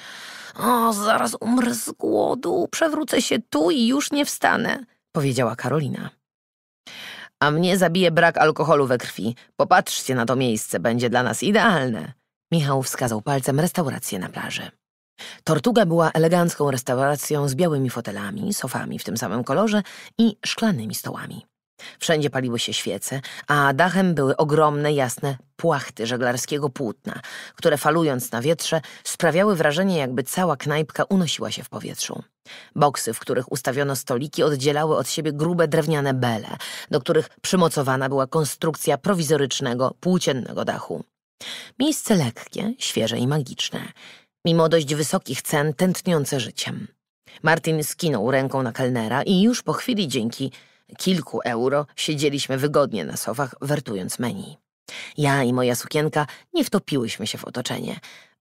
„Zaraz umrę z głodu, przewrócę się tu i już nie wstanę”, powiedziała Karolina. „A mnie zabije brak alkoholu we krwi. Popatrzcie na to miejsce, będzie dla nas idealne”. Michał wskazał palcem restaurację na plaży. Tortuga była elegancką restauracją z białymi fotelami, sofami w tym samym kolorze i szklanymi stołami. Wszędzie paliły się świece, a dachem były ogromne, jasne płachty żeglarskiego płótna, które falując na wietrze sprawiały wrażenie, jakby cała knajpka unosiła się w powietrzu. Boksy, w których ustawiono stoliki, oddzielały od siebie grube drewniane bele, do których przymocowana była konstrukcja prowizorycznego, płóciennego dachu. Miejsce lekkie, świeże i magiczne, mimo dość wysokich cen tętniące życiem. Martin skinął ręką na kelnera i już po chwili dzięki kilku euro siedzieliśmy wygodnie na sofach, wertując menu. Ja i moja sukienka nie wtopiłyśmy się w otoczenie.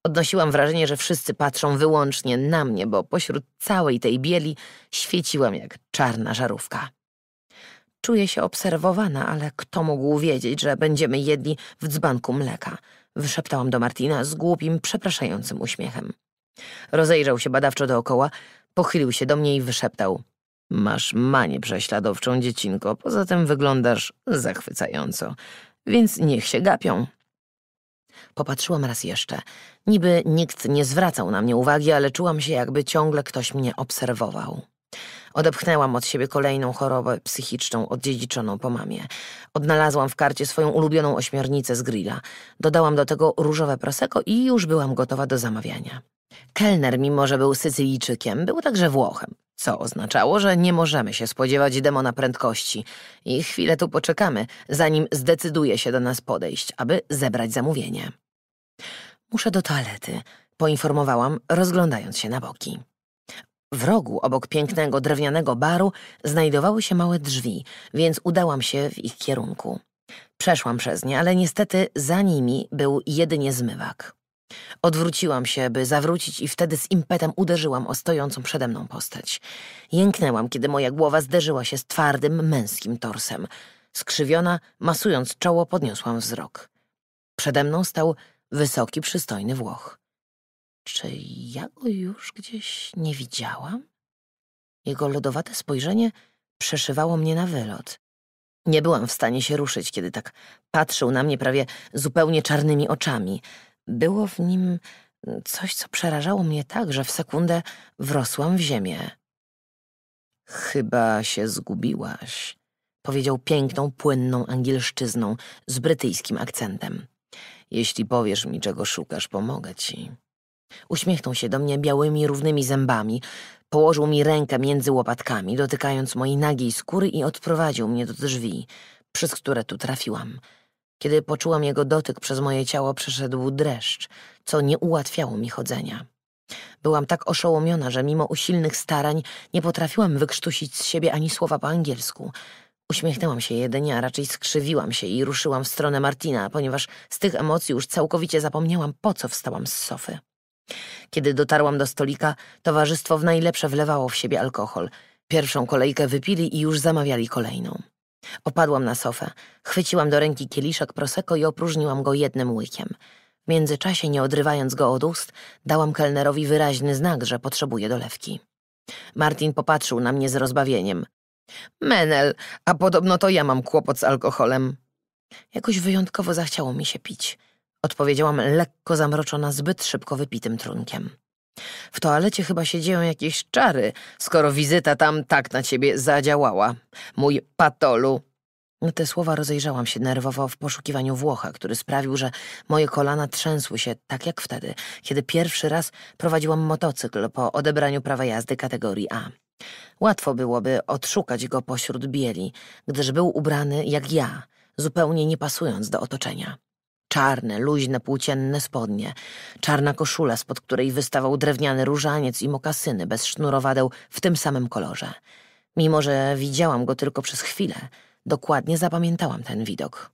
Odnosiłam wrażenie, że wszyscy patrzą wyłącznie na mnie, bo pośród całej tej bieli świeciłam jak czarna żarówka. Czuję się obserwowana, ale kto mógł wiedzieć, że będziemy jedli w dzbanku mleka? Wyszeptałam do Martina z głupim, przepraszającym uśmiechem. Rozejrzał się badawczo dookoła, pochylił się do mnie i wyszeptał: masz manię prześladowczą, dziecinko, poza tym wyglądasz zachwycająco, więc niech się gapią. Popatrzyłam raz jeszcze. Niby nikt nie zwracał na mnie uwagi, ale czułam się, jakby ciągle ktoś mnie obserwował. Odepchnęłam od siebie kolejną chorobę psychiczną odziedziczoną po mamie. Odnalazłam w karcie swoją ulubioną ośmiornicę z grilla. Dodałam do tego różowe prosecco i już byłam gotowa do zamawiania. Kelner, mimo że był Sycylijczykiem, był także Włochem, co oznaczało, że nie możemy się spodziewać demona prędkości i chwilę tu poczekamy, zanim zdecyduje się do nas podejść, aby zebrać zamówienie. Muszę do toalety, poinformowałam, rozglądając się na boki. W rogu, obok pięknego drewnianego baru, znajdowały się małe drzwi, więc udałam się w ich kierunku. Przeszłam przez nie, ale niestety za nimi był jedynie zmywak. Odwróciłam się, by zawrócić i wtedy z impetem uderzyłam o stojącą przede mną postać. Jęknęłam, kiedy moja głowa zderzyła się z twardym, męskim torsem. Skrzywiona, masując czoło, podniosłam wzrok. Przede mną stał wysoki, przystojny Włoch. Czy ja go już gdzieś nie widziałam? Jego lodowate spojrzenie przeszywało mnie na wylot. Nie byłam w stanie się ruszyć, kiedy tak patrzył na mnie prawie zupełnie czarnymi oczami. Było w nim coś, co przerażało mnie tak, że w sekundę wrosłam w ziemię. Chyba się zgubiłaś, powiedział piękną, płynną angielszczyzną z brytyjskim akcentem. Jeśli powiesz mi, czego szukasz, pomogę ci. Uśmiechnął się do mnie białymi, równymi zębami, położył mi rękę między łopatkami, dotykając mojej nagiej skóry i odprowadził mnie do drzwi, przez które tu trafiłam. Kiedy poczułam jego dotyk, przez moje ciało przeszedł dreszcz, co nie ułatwiało mi chodzenia. Byłam tak oszołomiona, że mimo usilnych starań nie potrafiłam wykrztusić z siebie ani słowa po angielsku. Uśmiechnęłam się jedynie, a raczej skrzywiłam się i ruszyłam w stronę Martina, ponieważ z tych emocji już całkowicie zapomniałam, po co wstałam z sofy. Kiedy dotarłam do stolika, towarzystwo w najlepsze wlewało w siebie alkohol. Pierwszą kolejkę wypili i już zamawiali kolejną. Opadłam na sofę, chwyciłam do ręki kieliszek prosecco i opróżniłam go jednym łykiem. W międzyczasie, nie odrywając go od ust, dałam kelnerowi wyraźny znak, że potrzebuję dolewki. Martin popatrzył na mnie z rozbawieniem. Menel, a podobno to ja mam kłopot z alkoholem. Jakoś wyjątkowo zachciało mi się pić. Odpowiedziałam lekko zamroczona zbyt szybko wypitym trunkiem. W toalecie chyba się dzieją jakieś czary, skoro wizyta tam tak na ciebie zadziałała. Mój patolu. Na te słowa rozejrzałam się nerwowo w poszukiwaniu Włocha, który sprawił, że moje kolana trzęsły się tak jak wtedy, kiedy pierwszy raz prowadziłam motocykl po odebraniu prawa jazdy kategorii A. Łatwo byłoby odszukać go pośród bieli, gdyż był ubrany jak ja, zupełnie nie pasując do otoczenia. Czarne, luźne, płócienne spodnie, czarna koszula, spod której wystawał drewniany różaniec i mokasyny bez sznurowadeł w tym samym kolorze. Mimo że widziałam go tylko przez chwilę, dokładnie zapamiętałam ten widok.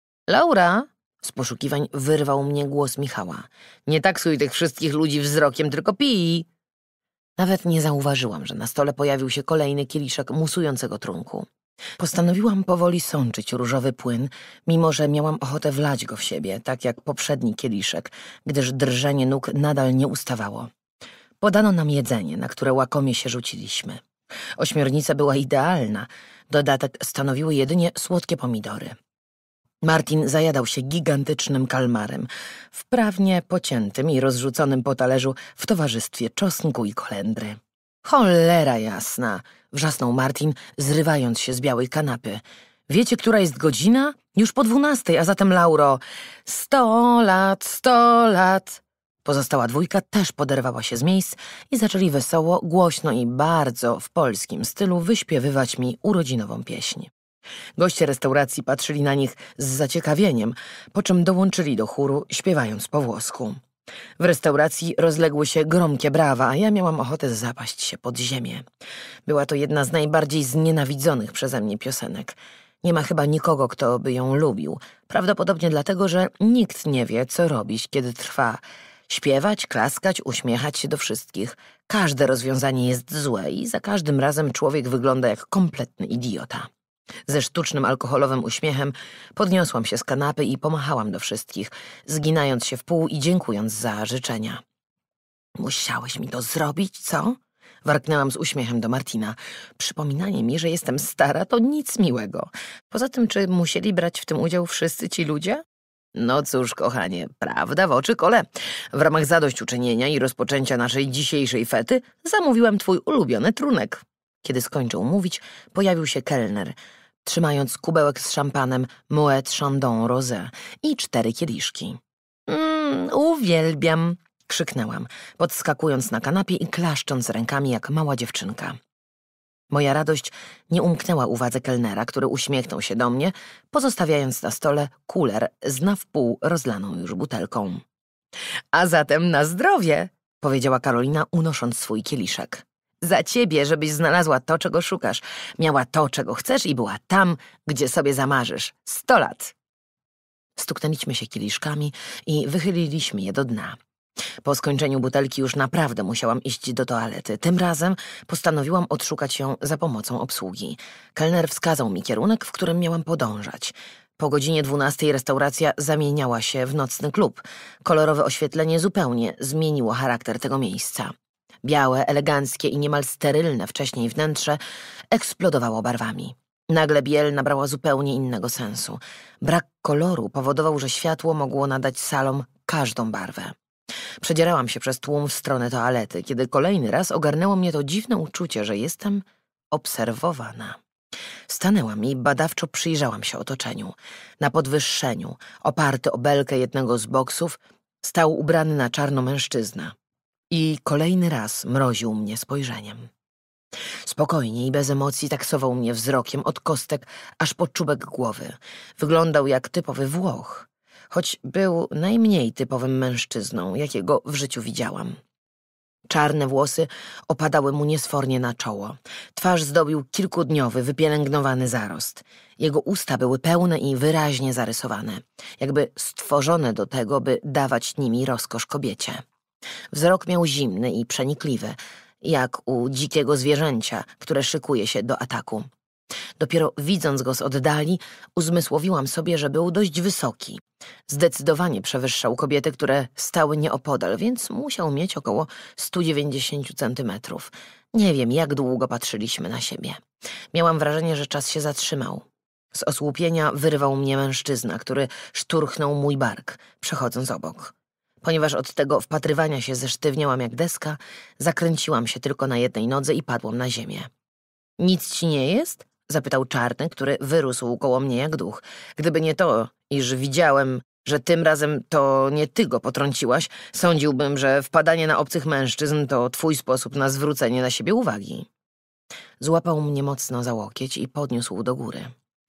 Laura! Z poszukiwań wyrwał mnie głos Michała. Nie taksuj tych wszystkich ludzi wzrokiem, tylko pij! Nawet nie zauważyłam, że na stole pojawił się kolejny kieliszek musującego trunku. Postanowiłam powoli sączyć różowy płyn, mimo że miałam ochotę wlać go w siebie, tak jak poprzedni kieliszek, gdyż drżenie nóg nadal nie ustawało. Podano nam jedzenie, na które łakomie się rzuciliśmy. Ośmiornica była idealna, dodatek stanowiły jedynie słodkie pomidory. Martin zajadał się gigantycznym kalmarem, wprawnie pociętym i rozrzuconym po talerzu w towarzystwie czosnku i kolendry. Cholera jasna! Wrzasnął Martin, zrywając się z białej kanapy. Wiecie, która jest godzina? Już po 12, a zatem Lauro... 100 lat, 100 lat... Pozostała dwójka też poderwała się z miejsc i zaczęli wesoło, głośno i bardzo w polskim stylu wyśpiewywać mi urodzinową pieśń. Goście restauracji patrzyli na nich z zaciekawieniem, po czym dołączyli do chóru, śpiewając po włosku. W restauracji rozległy się gromkie brawa, a ja miałam ochotę zapaść się pod ziemię. Była to jedna z najbardziej znienawidzonych przeze mnie piosenek. Nie ma chyba nikogo, kto by ją lubił. Prawdopodobnie dlatego, że nikt nie wie, co robić, kiedy trwa Śpiewać, klaskać, uśmiechać się do wszystkich. Każde rozwiązanie jest złe i za każdym razem człowiek wygląda jak kompletny idiota. Ze sztucznym alkoholowym uśmiechem podniosłam się z kanapy i pomachałam do wszystkich, zginając się w pół i dziękując za życzenia. Musiałeś mi to zrobić, co? Warknęłam z uśmiechem do Martina. Przypominanie mi, że jestem stara, to nic miłego. Poza tym, czy musieli brać w tym udział wszyscy ci ludzie? No cóż, kochanie, prawda w oczy kole. W ramach zadośćuczynienia i rozpoczęcia naszej dzisiejszej fety zamówiłam twój ulubiony trunek. Kiedy skończył mówić, pojawił się kelner, trzymając kubełek z szampanem Moet Chandon Rosé i 4 kieliszki. Uwielbiam, krzyknęłam, podskakując na kanapie i klaszcząc rękami jak mała dziewczynka. Moja radość nie umknęła uwadze kelnera, który uśmiechnął się do mnie, pozostawiając na stole kuler z na wpół rozlaną już butelką. A zatem na zdrowie, powiedziała Karolina, unosząc swój kieliszek. Za ciebie, żebyś znalazła to, czego szukasz, miała to, czego chcesz i była tam, gdzie sobie zamarzysz. 100 lat! Stuknęliśmy się kieliszkami i wychyliliśmy je do dna. Po skończeniu butelki już naprawdę musiałam iść do toalety. Tym razem postanowiłam odszukać ją za pomocą obsługi. Kelner wskazał mi kierunek, w którym miałam podążać. Po godzinie 12 restauracja zamieniała się w nocny klub. Kolorowe oświetlenie zupełnie zmieniło charakter tego miejsca. Białe, eleganckie i niemal sterylne wcześniej wnętrze eksplodowało barwami. Nagle biel nabrała zupełnie innego sensu. Brak koloru powodował, że światło mogło nadać salom każdą barwę. Przedzierałam się przez tłum w stronę toalety, kiedy kolejny raz ogarnęło mnie to dziwne uczucie, że jestem obserwowana. Stanęłam i badawczo przyjrzałam się otoczeniu. Na podwyższeniu, oparty o belkę jednego z boksów, stał ubrany na czarno mężczyzna. I kolejny raz mroził mnie spojrzeniem. Spokojnie i bez emocji taksował mnie wzrokiem od kostek aż po czubek głowy. Wyglądał jak typowy Włoch, choć był najmniej typowym mężczyzną, jakiego w życiu widziałam. Czarne włosy opadały mu niesfornie na czoło. Twarz zdobił kilkudniowy, wypielęgnowany zarost. Jego usta były pełne i wyraźnie zarysowane, jakby stworzone do tego, by dawać nimi rozkosz kobiecie. Wzrok miał zimny i przenikliwy, jak u dzikiego zwierzęcia, które szykuje się do ataku. Dopiero widząc go z oddali, uzmysłowiłam sobie, że był dość wysoki. Zdecydowanie przewyższał kobiety, które stały nieopodal, więc musiał mieć około 190 centymetrów. Nie wiem, jak długo patrzyliśmy na siebie. Miałam wrażenie, że czas się zatrzymał. Z osłupienia wyrywał mnie mężczyzna, który szturchnął mój bark, przechodząc obok. Ponieważ od tego wpatrywania się zesztywniałam jak deska, zakręciłam się tylko na jednej nodze i padłam na ziemię. Nic ci nie jest? Zapytał czarny, który wyrósł koło mnie jak duch. Gdyby nie to, iż widziałem, że tym razem to nie ty go potrąciłaś, sądziłbym, że wpadanie na obcych mężczyzn to twój sposób na zwrócenie na siebie uwagi. Złapał mnie mocno za łokieć i podniósł do góry.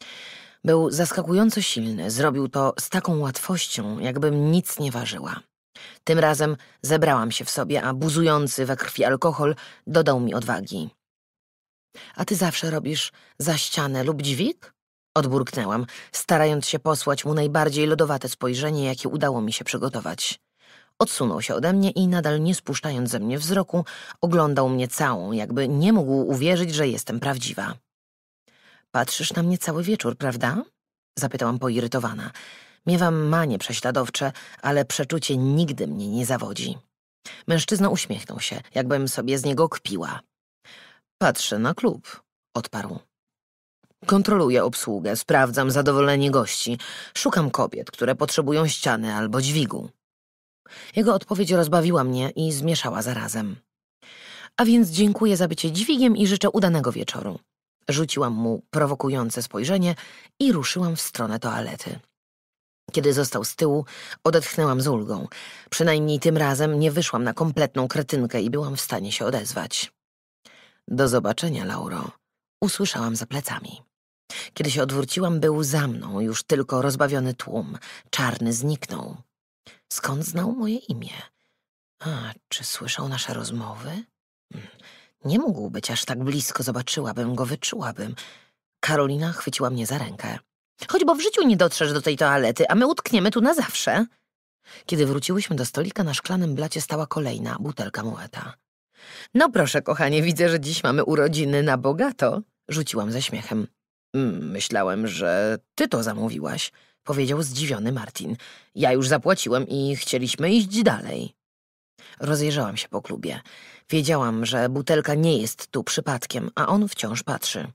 Był zaskakująco silny, zrobił to z taką łatwością, jakbym nic nie ważyła. Tym razem zebrałam się w sobie, a buzujący we krwi alkohol dodał mi odwagi. A ty zawsze robisz za ścianę lub dźwig? Odburknęłam, starając się posłać mu najbardziej lodowate spojrzenie, jakie udało mi się przygotować. Odsunął się ode mnie i nadal nie spuszczając ze mnie wzroku, oglądał mnie całą, jakby nie mógł uwierzyć, że jestem prawdziwa. Patrzysz na mnie cały wieczór, prawda? Zapytałam poirytowana. Miewam manie prześladowcze, ale przeczucie nigdy mnie nie zawodzi. Mężczyzna uśmiechnął się, jakbym sobie z niego kpiła. Patrzę na klub, odparł. Kontroluję obsługę, sprawdzam zadowolenie gości, szukam kobiet, które potrzebują ściany albo dźwigu. Jego odpowiedź rozbawiła mnie i zmieszała zarazem. A więc dziękuję za bycie dźwigiem i życzę udanego wieczoru. Rzuciłam mu prowokujące spojrzenie i ruszyłam w stronę toalety. Kiedy został z tyłu, odetchnęłam z ulgą. Przynajmniej tym razem nie wyszłam na kompletną kretynkę i byłam w stanie się odezwać. Do zobaczenia, Lauro. Usłyszałam za plecami. Kiedy się odwróciłam, był za mną już tylko rozbawiony tłum. Czarny zniknął. Skąd znał moje imię? Czy słyszał nasze rozmowy? Nie mógł być aż tak blisko, zobaczyłabym go, wyczułabym. Karolina chwyciła mnie za rękę. Choć bo w życiu nie dotrzesz do tej toalety, a my utkniemy tu na zawsze. Kiedy wróciłyśmy do stolika, na szklanym blacie stała kolejna butelka Moeta. No proszę, kochanie, widzę, że dziś mamy urodziny na bogato, rzuciłam ze śmiechem. Myślałem, że ty to zamówiłaś, powiedział zdziwiony Martin. Ja już zapłaciłem i chcieliśmy iść dalej. Rozejrzałam się po klubie. Wiedziałam, że butelka nie jest tu przypadkiem, a on wciąż patrzy.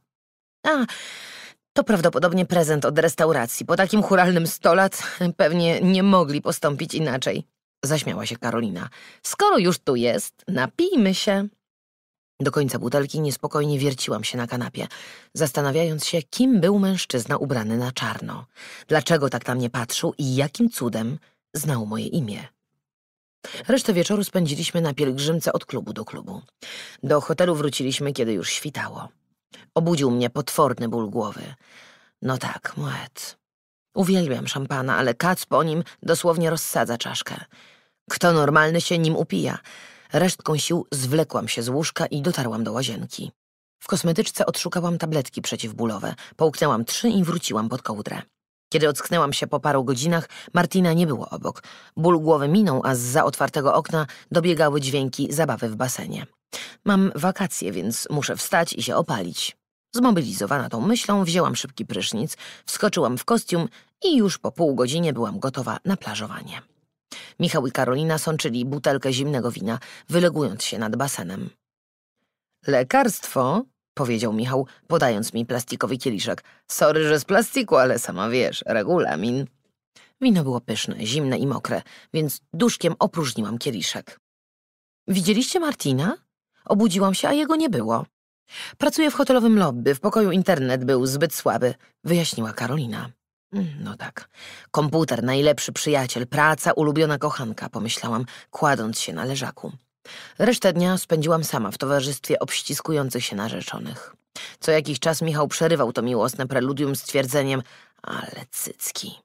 To prawdopodobnie prezent od restauracji. Po takim churalnym 100 lat pewnie nie mogli postąpić inaczej. Zaśmiała się Karolina. Skoro już tu jest, napijmy się. Do końca butelki niespokojnie wierciłam się na kanapie, zastanawiając się, kim był mężczyzna ubrany na czarno. Dlaczego tak na mnie patrzył i jakim cudem znał moje imię. Resztę wieczoru spędziliśmy na pielgrzymce od klubu do klubu. Do hotelu wróciliśmy, kiedy już świtało. Obudził mnie potworny ból głowy. No tak, Moet. Uwielbiam szampana, ale kac po nim dosłownie rozsadza czaszkę. Kto normalny się nim upija? Resztką sił zwlekłam się z łóżka i dotarłam do łazienki. W kosmetyczce odszukałam tabletki przeciwbólowe, połknęłam 3 i wróciłam pod kołdrę. Kiedy ocknęłam się po paru godzinach, Martina nie było obok. Ból głowy minął, a zza otwartego okna dobiegały dźwięki zabawy w basenie. Mam wakacje, więc muszę wstać i się opalić. Zmobilizowana tą myślą, wzięłam szybki prysznic, wskoczyłam w kostium i już po pół godzinie byłam gotowa na plażowanie. Michał i Karolina sączyli butelkę zimnego wina, wylegując się nad basenem. Lekarstwo, powiedział Michał, podając mi plastikowy kieliszek. Sorry, że z plastiku, ale sama wiesz, regulamin. Wino było pyszne, zimne i mokre, więc duszkiem opróżniłam kieliszek. Widzieliście Martina? Obudziłam się, a jego nie było. Pracuję w hotelowym lobby, w pokoju internet był zbyt słaby, wyjaśniła Karolina. No tak, komputer, najlepszy przyjaciel, praca, ulubiona kochanka, pomyślałam, kładąc się na leżaku. Resztę dnia spędziłam sama w towarzystwie obściskujących się narzeczonych. Co jakiś czas Michał przerywał to miłosne preludium stwierdzeniem, ale cycki.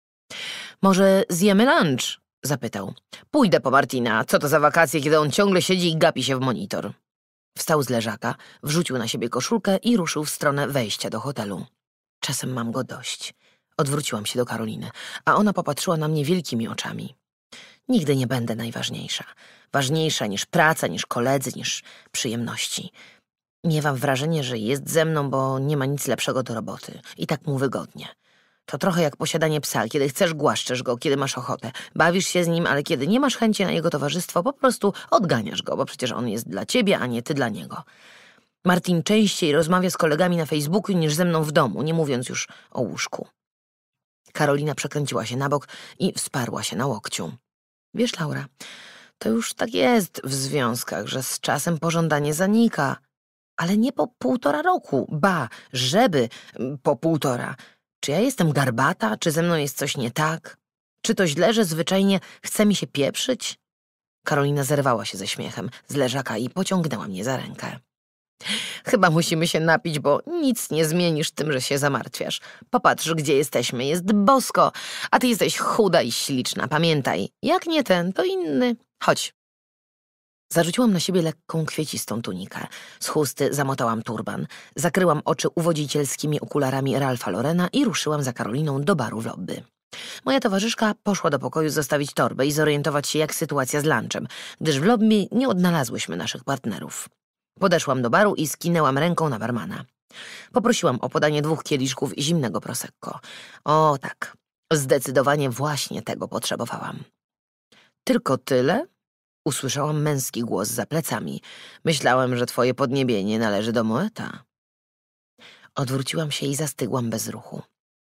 Może zjemy lunch? Zapytał. Pójdę po Martina, co to za wakacje, kiedy on ciągle siedzi i gapi się w monitor. Wstał z leżaka, wrzucił na siebie koszulkę i ruszył w stronę wejścia do hotelu. Czasem mam go dość. Odwróciłam się do Karoliny, a ona popatrzyła na mnie wielkimi oczami. Nigdy nie będę najważniejsza. Ważniejsza niż praca, niż koledzy, niż przyjemności. Miewam wrażenie, że jest ze mną, bo nie ma nic lepszego do roboty. I tak mu wygodnie. To trochę jak posiadanie psa. Kiedy chcesz, głaszczesz go, kiedy masz ochotę. Bawisz się z nim, ale kiedy nie masz chęci na jego towarzystwo, po prostu odganiasz go, bo przecież on jest dla ciebie, a nie ty dla niego. Martin częściej rozmawia z kolegami na Facebooku niż ze mną w domu, nie mówiąc już o łóżku. Karolina przekręciła się na bok i wsparła się na łokciu. Wiesz, Laura, to już tak jest w związkach, że z czasem pożądanie zanika. Ale nie po 1,5 roku, żeby po 1,5. Czy ja jestem garbata? Czy ze mną jest coś nie tak? Czy to źle, że zwyczajnie chce mi się pieprzyć? Karolina zerwała się ze śmiechem z leżaka i pociągnęła mnie za rękę. Chyba musimy się napić, bo nic nie zmienisz tym, że się zamartwiasz. Popatrz, gdzie jesteśmy. Jest bosko, a ty jesteś chuda i śliczna. Pamiętaj, jak nie ten, to inny. Chodź. Zarzuciłam na siebie lekką, kwiecistą tunikę. Z chusty zamotałam turban. Zakryłam oczy uwodzicielskimi okularami Ralpha Laurena i ruszyłam za Karoliną do baru w lobby. Moja towarzyszka poszła do pokoju zostawić torbę i zorientować się, jak sytuacja z lunchem, gdyż w lobby nie odnalazłyśmy naszych partnerów. Podeszłam do baru i skinęłam ręką na barmana. Poprosiłam o podanie 2 kieliszków zimnego prosecco. O tak, zdecydowanie właśnie tego potrzebowałam. Tylko tyle? Usłyszałam męski głos za plecami. Myślałem, że twoje podniebienie należy do Moeta. Odwróciłam się i zastygłam bez ruchu.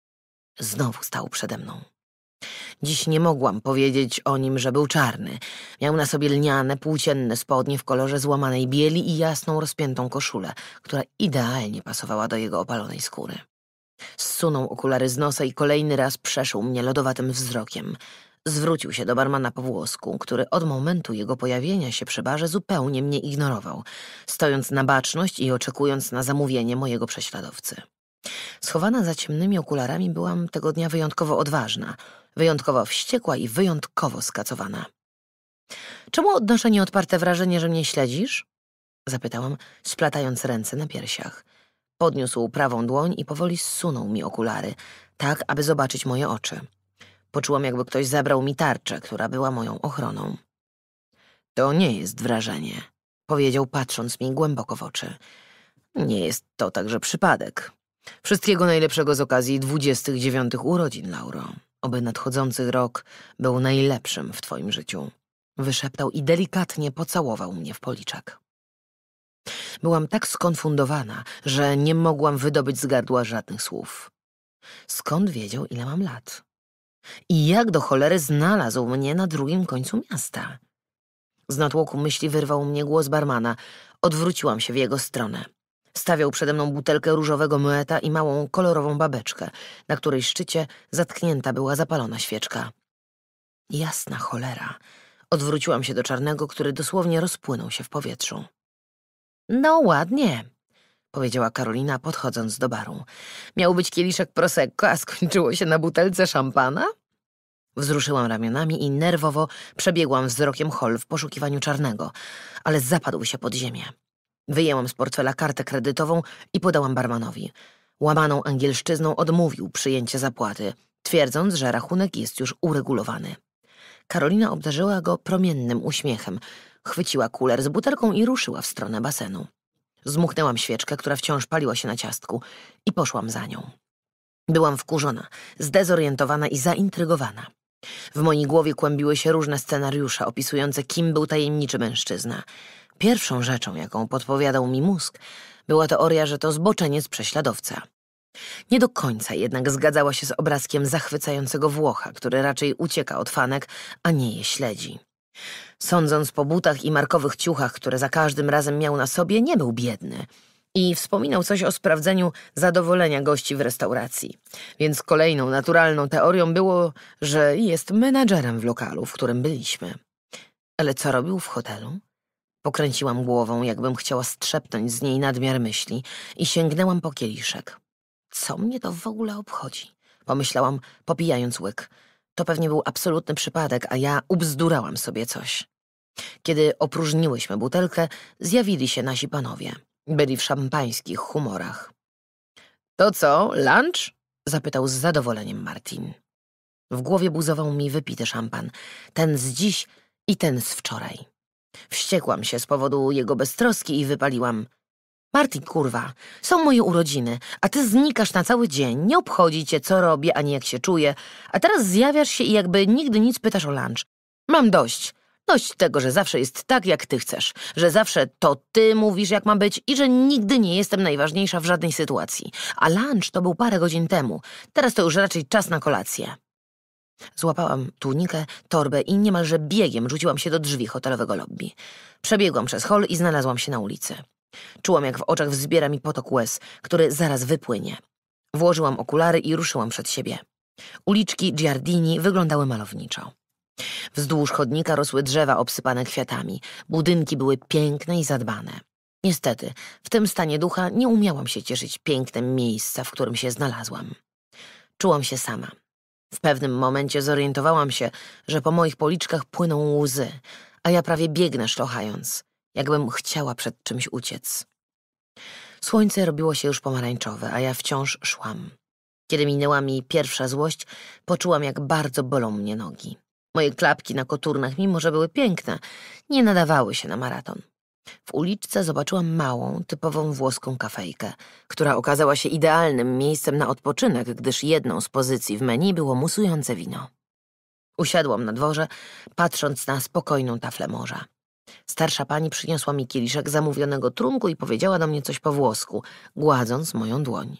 Znowu stał przede mną. Dziś nie mogłam powiedzieć o nim, że był czarny. Miał na sobie lniane, płócienne spodnie w kolorze złamanej bieli i jasną, rozpiętą koszulę, która idealnie pasowała do jego opalonej skóry. Zsunął okulary z nosa i kolejny raz przeszył mnie lodowatym wzrokiem. Zwrócił się do barmana po włosku, który od momentu jego pojawienia się przy barze zupełnie mnie ignorował, stojąc na baczność i oczekując na zamówienie mojego prześladowcy. Schowana za ciemnymi okularami byłam tego dnia wyjątkowo odważna, wyjątkowo wściekła i wyjątkowo skacowana. Czemu odnoszę nieodparte wrażenie, że mnie śledzisz? Zapytałam, splatając ręce na piersiach. Podniósł prawą dłoń i powoli zsunął mi okulary, tak aby zobaczyć moje oczy. Poczułam, jakby ktoś zabrał mi tarczę, która była moją ochroną. To nie jest wrażenie, powiedział, patrząc mi głęboko w oczy. Nie jest to także przypadek. Wszystkiego najlepszego z okazji 29 urodzin, Lauro. Oby nadchodzący rok był najlepszym w twoim życiu. Wyszeptał i delikatnie pocałował mnie w policzek. Byłam tak skonfundowana, że nie mogłam wydobyć z gardła żadnych słów. Skąd wiedział, ile mam lat? I jak do cholery znalazł mnie na drugim końcu miasta? Z natłoku myśli wyrwał mnie głos barmana. Odwróciłam się w jego stronę. Stawiał przede mną butelkę różowego moeta i małą kolorową babeczkę, na której szczycie zatknięta była zapalona świeczka. Jasna cholera. Odwróciłam się do Czarnego, który dosłownie rozpłynął się w powietrzu. No ładnie, powiedziała Karolina, podchodząc do baru. Miał być kieliszek prosecco, a skończyło się na butelce szampana? Wzruszyłam ramionami i nerwowo przebiegłam wzrokiem hol w poszukiwaniu Czarnego, ale zapadł się pod ziemię. Wyjęłam z portfela kartę kredytową i podałam barmanowi. Łamaną angielszczyzną odmówił przyjęcia zapłaty, twierdząc, że rachunek jest już uregulowany. Karolina obdarzyła go promiennym uśmiechem, chwyciła kuler z butelką i ruszyła w stronę basenu. Zmuchnęłam świeczkę, która wciąż paliła się na ciastku, i poszłam za nią. Byłam wkurzona, zdezorientowana i zaintrygowana. W mojej głowie kłębiły się różne scenariusze opisujące, kim był tajemniczy mężczyzna. Pierwszą rzeczą, jaką podpowiadał mi mózg, była teoria, że to zboczeniec prześladowca. Nie do końca jednak zgadzała się z obrazkiem zachwycającego Włocha, który raczej ucieka od fanek, a nie je śledzi. Sądząc po butach i markowych ciuchach, które za każdym razem miał na sobie, nie był biedny i wspominał coś o sprawdzeniu zadowolenia gości w restauracji. Więc kolejną naturalną teorią było, że jest menadżerem w lokalu, w którym byliśmy. Ale co robił w hotelu? Pokręciłam głową, jakbym chciała strzepnąć z niej nadmiar myśli i sięgnęłam po kieliszek. Co mnie to w ogóle obchodzi? Pomyślałam, popijając łyk. To pewnie był absolutny przypadek, a ja ubzdurałam sobie coś. Kiedy opróżniłyśmy butelkę, zjawili się nasi panowie. Byli w szampańskich humorach. To co, lunch? Zapytał z zadowoleniem Martin. W głowie buzował mi wypity szampan. Ten z dziś i ten z wczoraj. Wściekłam się z powodu jego beztroski i wypaliłam. Martin, kurwa, są moje urodziny, a ty znikasz na cały dzień, nie obchodzi cię, co robię, ani jak się czuję, a teraz zjawiasz się i jakby nigdy nic pytasz o lunch. Mam dość. Dość tego, że zawsze jest tak, jak ty chcesz, że zawsze to ty mówisz, jak ma być i że nigdy nie jestem najważniejsza w żadnej sytuacji. A lunch to był parę godzin temu, teraz to już raczej czas na kolację. Złapałam tunikę, torbę i niemalże biegiem rzuciłam się do drzwi hotelowego lobby. Przebiegłam przez hol i znalazłam się na ulicy. Czułam, jak w oczach wzbiera mi potok łez, który zaraz wypłynie. Włożyłam okulary i ruszyłam przed siebie. Uliczki Giardini wyglądały malowniczo. Wzdłuż chodnika rosły drzewa obsypane kwiatami. Budynki były piękne i zadbane. Niestety, w tym stanie ducha nie umiałam się cieszyć pięknem miejsca, w którym się znalazłam. Czułam się sama. W pewnym momencie zorientowałam się, że po moich policzkach płyną łzy, a ja prawie biegnę szlochając, jakbym chciała przed czymś uciec. Słońce robiło się już pomarańczowe, a ja wciąż szłam. Kiedy minęła mi pierwsza złość, poczułam, jak bardzo bolą mnie nogi. Moje klapki na koturnach, mimo że były piękne, nie nadawały się na maraton. W uliczce zobaczyłam małą, typową włoską kafejkę, która okazała się idealnym miejscem na odpoczynek, gdyż jedną z pozycji w menu było musujące wino. Usiadłam na dworze, patrząc na spokojną taflę morza. Starsza pani przyniosła mi kieliszek zamówionego trunku i powiedziała do mnie coś po włosku, gładząc moją dłoń.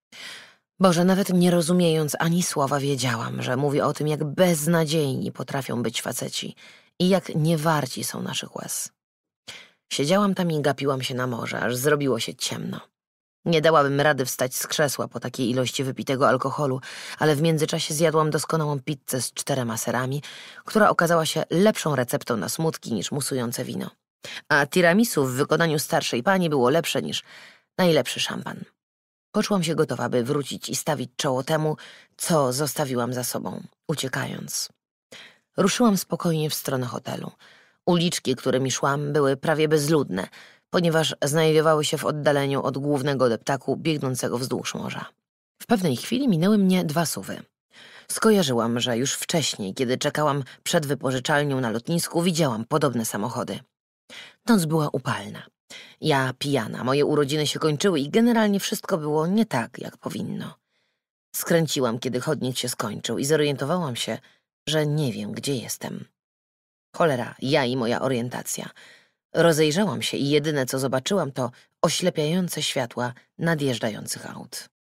Boże, nawet nie rozumiejąc ani słowa wiedziałam, że mówi o tym, jak beznadziejni potrafią być faceci i jak niewarci są naszych łez. Siedziałam tam i gapiłam się na morze, aż zrobiło się ciemno. Nie dałabym rady wstać z krzesła po takiej ilości wypitego alkoholu, ale w międzyczasie zjadłam doskonałą pizzę z 4 serami, która okazała się lepszą receptą na smutki niż musujące wino. A tiramisu w wykonaniu starszej pani było lepsze niż najlepszy szampan. Poczułam się gotowa, by wrócić i stawić czoło temu, co zostawiłam za sobą, uciekając. Ruszyłam spokojnie w stronę hotelu. Uliczki, którymi szłam, były prawie bezludne, ponieważ znajdowały się w oddaleniu od głównego deptaku biegnącego wzdłuż morza. W pewnej chwili minęły mnie 2 suwy. Skojarzyłam, że już wcześniej, kiedy czekałam przed wypożyczalnią na lotnisku, widziałam podobne samochody. Noc była upalna. Ja pijana, moje urodziny się kończyły i generalnie wszystko było nie tak, jak powinno. Skręciłam, kiedy chodnik się skończył i zorientowałam się, że nie wiem, gdzie jestem. Cholera, ja i moja orientacja. Rozejrzałam się i jedyne, co zobaczyłam, to oślepiające światła nadjeżdżających aut.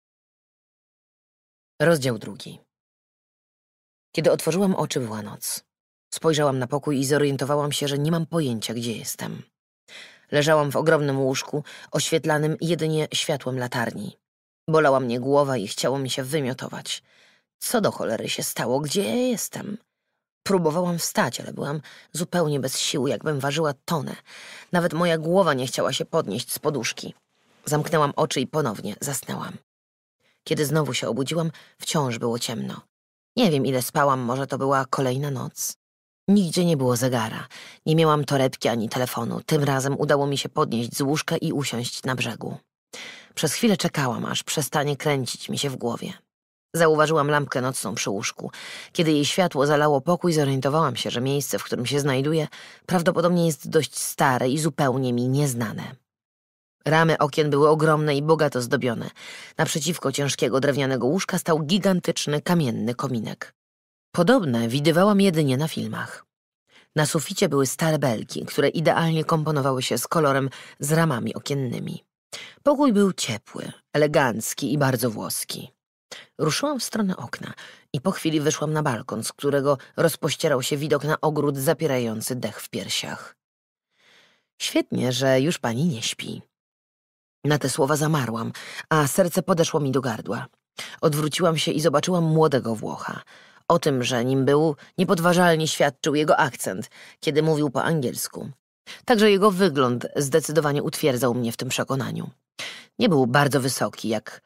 Rozdział 2. Kiedy otworzyłam oczy, była noc. Spojrzałam na pokój i zorientowałam się, że nie mam pojęcia, gdzie jestem. Leżałam w ogromnym łóżku, oświetlanym jedynie światłem latarni. Bolała mnie głowa i chciało mi się wymiotować. Co do cholery się stało? Gdzie ja jestem? Próbowałam wstać, ale byłam zupełnie bez sił, jakbym ważyła tonę. Nawet moja głowa nie chciała się podnieść z poduszki. Zamknęłam oczy i ponownie zasnęłam. Kiedy znowu się obudziłam, wciąż było ciemno. Nie wiem, ile spałam, może to była kolejna noc. Nigdzie nie było zegara, nie miałam torebki ani telefonu. Tym razem udało mi się podnieść z łóżka i usiąść na brzegu. Przez chwilę czekałam, aż przestanie kręcić mi się w głowie. Zauważyłam lampkę nocną przy łóżku. Kiedy jej światło zalało pokój, zorientowałam się, że miejsce, w którym się znajduję, prawdopodobnie jest dość stare i zupełnie mi nieznane. Ramy okien były ogromne i bogato zdobione. Naprzeciwko ciężkiego drewnianego łóżka stał gigantyczny kamienny kominek. Podobne widywałam jedynie na filmach. Na suficie były stare belki, które idealnie komponowały się z kolorem z ramami okiennymi. Pokój był ciepły, elegancki i bardzo włoski. Ruszyłam w stronę okna i po chwili wyszłam na balkon, z którego rozpościerał się widok na ogród zapierający dech w piersiach. Świetnie, że już pani nie śpi. Na te słowa zamarłam, a serce podeszło mi do gardła. Odwróciłam się i zobaczyłam młodego Włocha. O tym, że nim był, niepodważalnie świadczył jego akcent, kiedy mówił po angielsku. Także jego wygląd zdecydowanie utwierdzał mnie w tym przekonaniu. Nie był bardzo wysoki, jak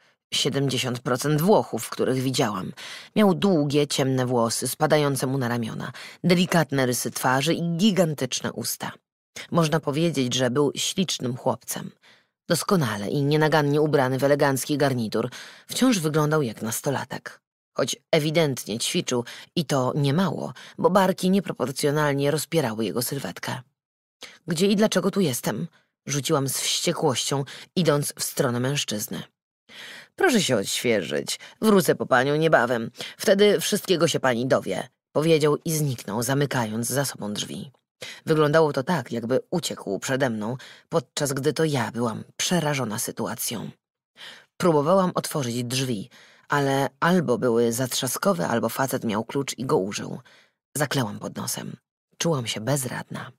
70% Włochów, których widziałam. Miał długie, ciemne włosy spadające mu na ramiona, delikatne rysy twarzy i gigantyczne usta. Można powiedzieć, że był ślicznym chłopcem. Doskonale i nienagannie ubrany w elegancki garnitur, wciąż wyglądał jak nastolatek. Choć ewidentnie ćwiczył i to niemało, bo barki nieproporcjonalnie rozpierały jego sylwetkę. Gdzie i dlaczego tu jestem? Rzuciłam z wściekłością, idąc w stronę mężczyzny. Proszę się odświeżyć. Wrócę po panią niebawem. Wtedy wszystkiego się pani dowie, powiedział i zniknął, zamykając za sobą drzwi. Wyglądało to tak, jakby uciekł przede mną, podczas gdy to ja byłam przerażona sytuacją. Próbowałam otworzyć drzwi, ale albo były zatrzaskowe, albo facet miał klucz i go użył. Zaklęłam pod nosem. Czułam się bezradna.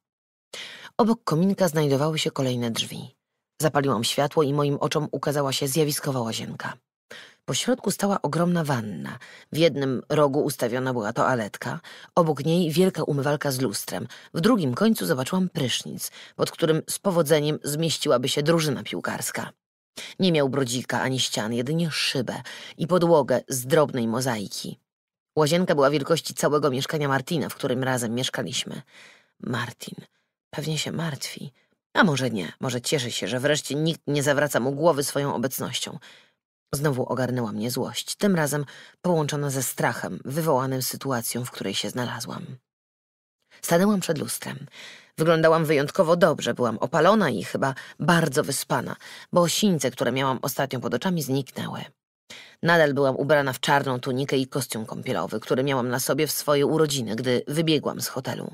Obok kominka znajdowały się kolejne drzwi. Zapaliłam światło i moim oczom ukazała się zjawiskowa łazienka. Po środku stała ogromna wanna. W jednym rogu ustawiona była toaletka, obok niej wielka umywalka z lustrem. W drugim końcu zobaczyłam prysznic, pod którym z powodzeniem zmieściłaby się drużyna piłkarska. Nie miał brodzika ani ścian, jedynie szybę i podłogę z drobnej mozaiki. Łazienka była wielkości całego mieszkania Martina, w którym razem mieszkaliśmy. Martin pewnie się martwi. A może nie, może cieszy się, że wreszcie nikt nie zawraca mu głowy swoją obecnością. Znowu ogarnęła mnie złość, tym razem połączona ze strachem wywołanym sytuacją, w której się znalazłam. Stanęłam przed lustrem. Wyglądałam wyjątkowo dobrze, byłam opalona i chyba bardzo wyspana, bo sińce, które miałam ostatnio pod oczami, zniknęły. Nadal byłam ubrana w czarną tunikę i kostium kąpielowy, który miałam na sobie w swoje urodziny, gdy wybiegłam z hotelu.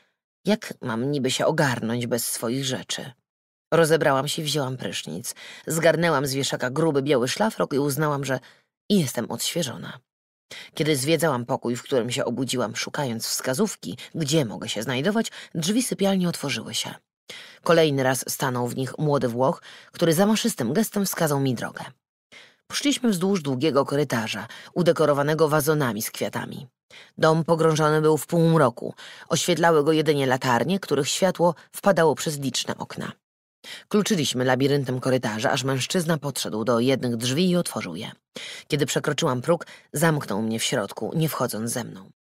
Jak mam niby się ogarnąć bez swoich rzeczy? Rozebrałam się i wzięłam prysznic. Zgarnęłam z wieszaka gruby biały szlafrok i uznałam, że jestem odświeżona. Kiedy zwiedzałam pokój, w którym się obudziłam, szukając wskazówki, gdzie mogę się znajdować, drzwi sypialni otworzyły się. Kolejny raz stanął w nich młody Włoch, który zamaszystym gestem wskazał mi drogę. Poszliśmy wzdłuż długiego korytarza, udekorowanego wazonami z kwiatami. Dom pogrążony był w półmroku. Oświetlały go jedynie latarnie, których światło wpadało przez liczne okna. Kluczyliśmy labiryntem korytarza, aż mężczyzna podszedł do jednych drzwi i otworzył je. Kiedy przekroczyłam próg, zamknął mnie w środku, nie wchodząc ze mną.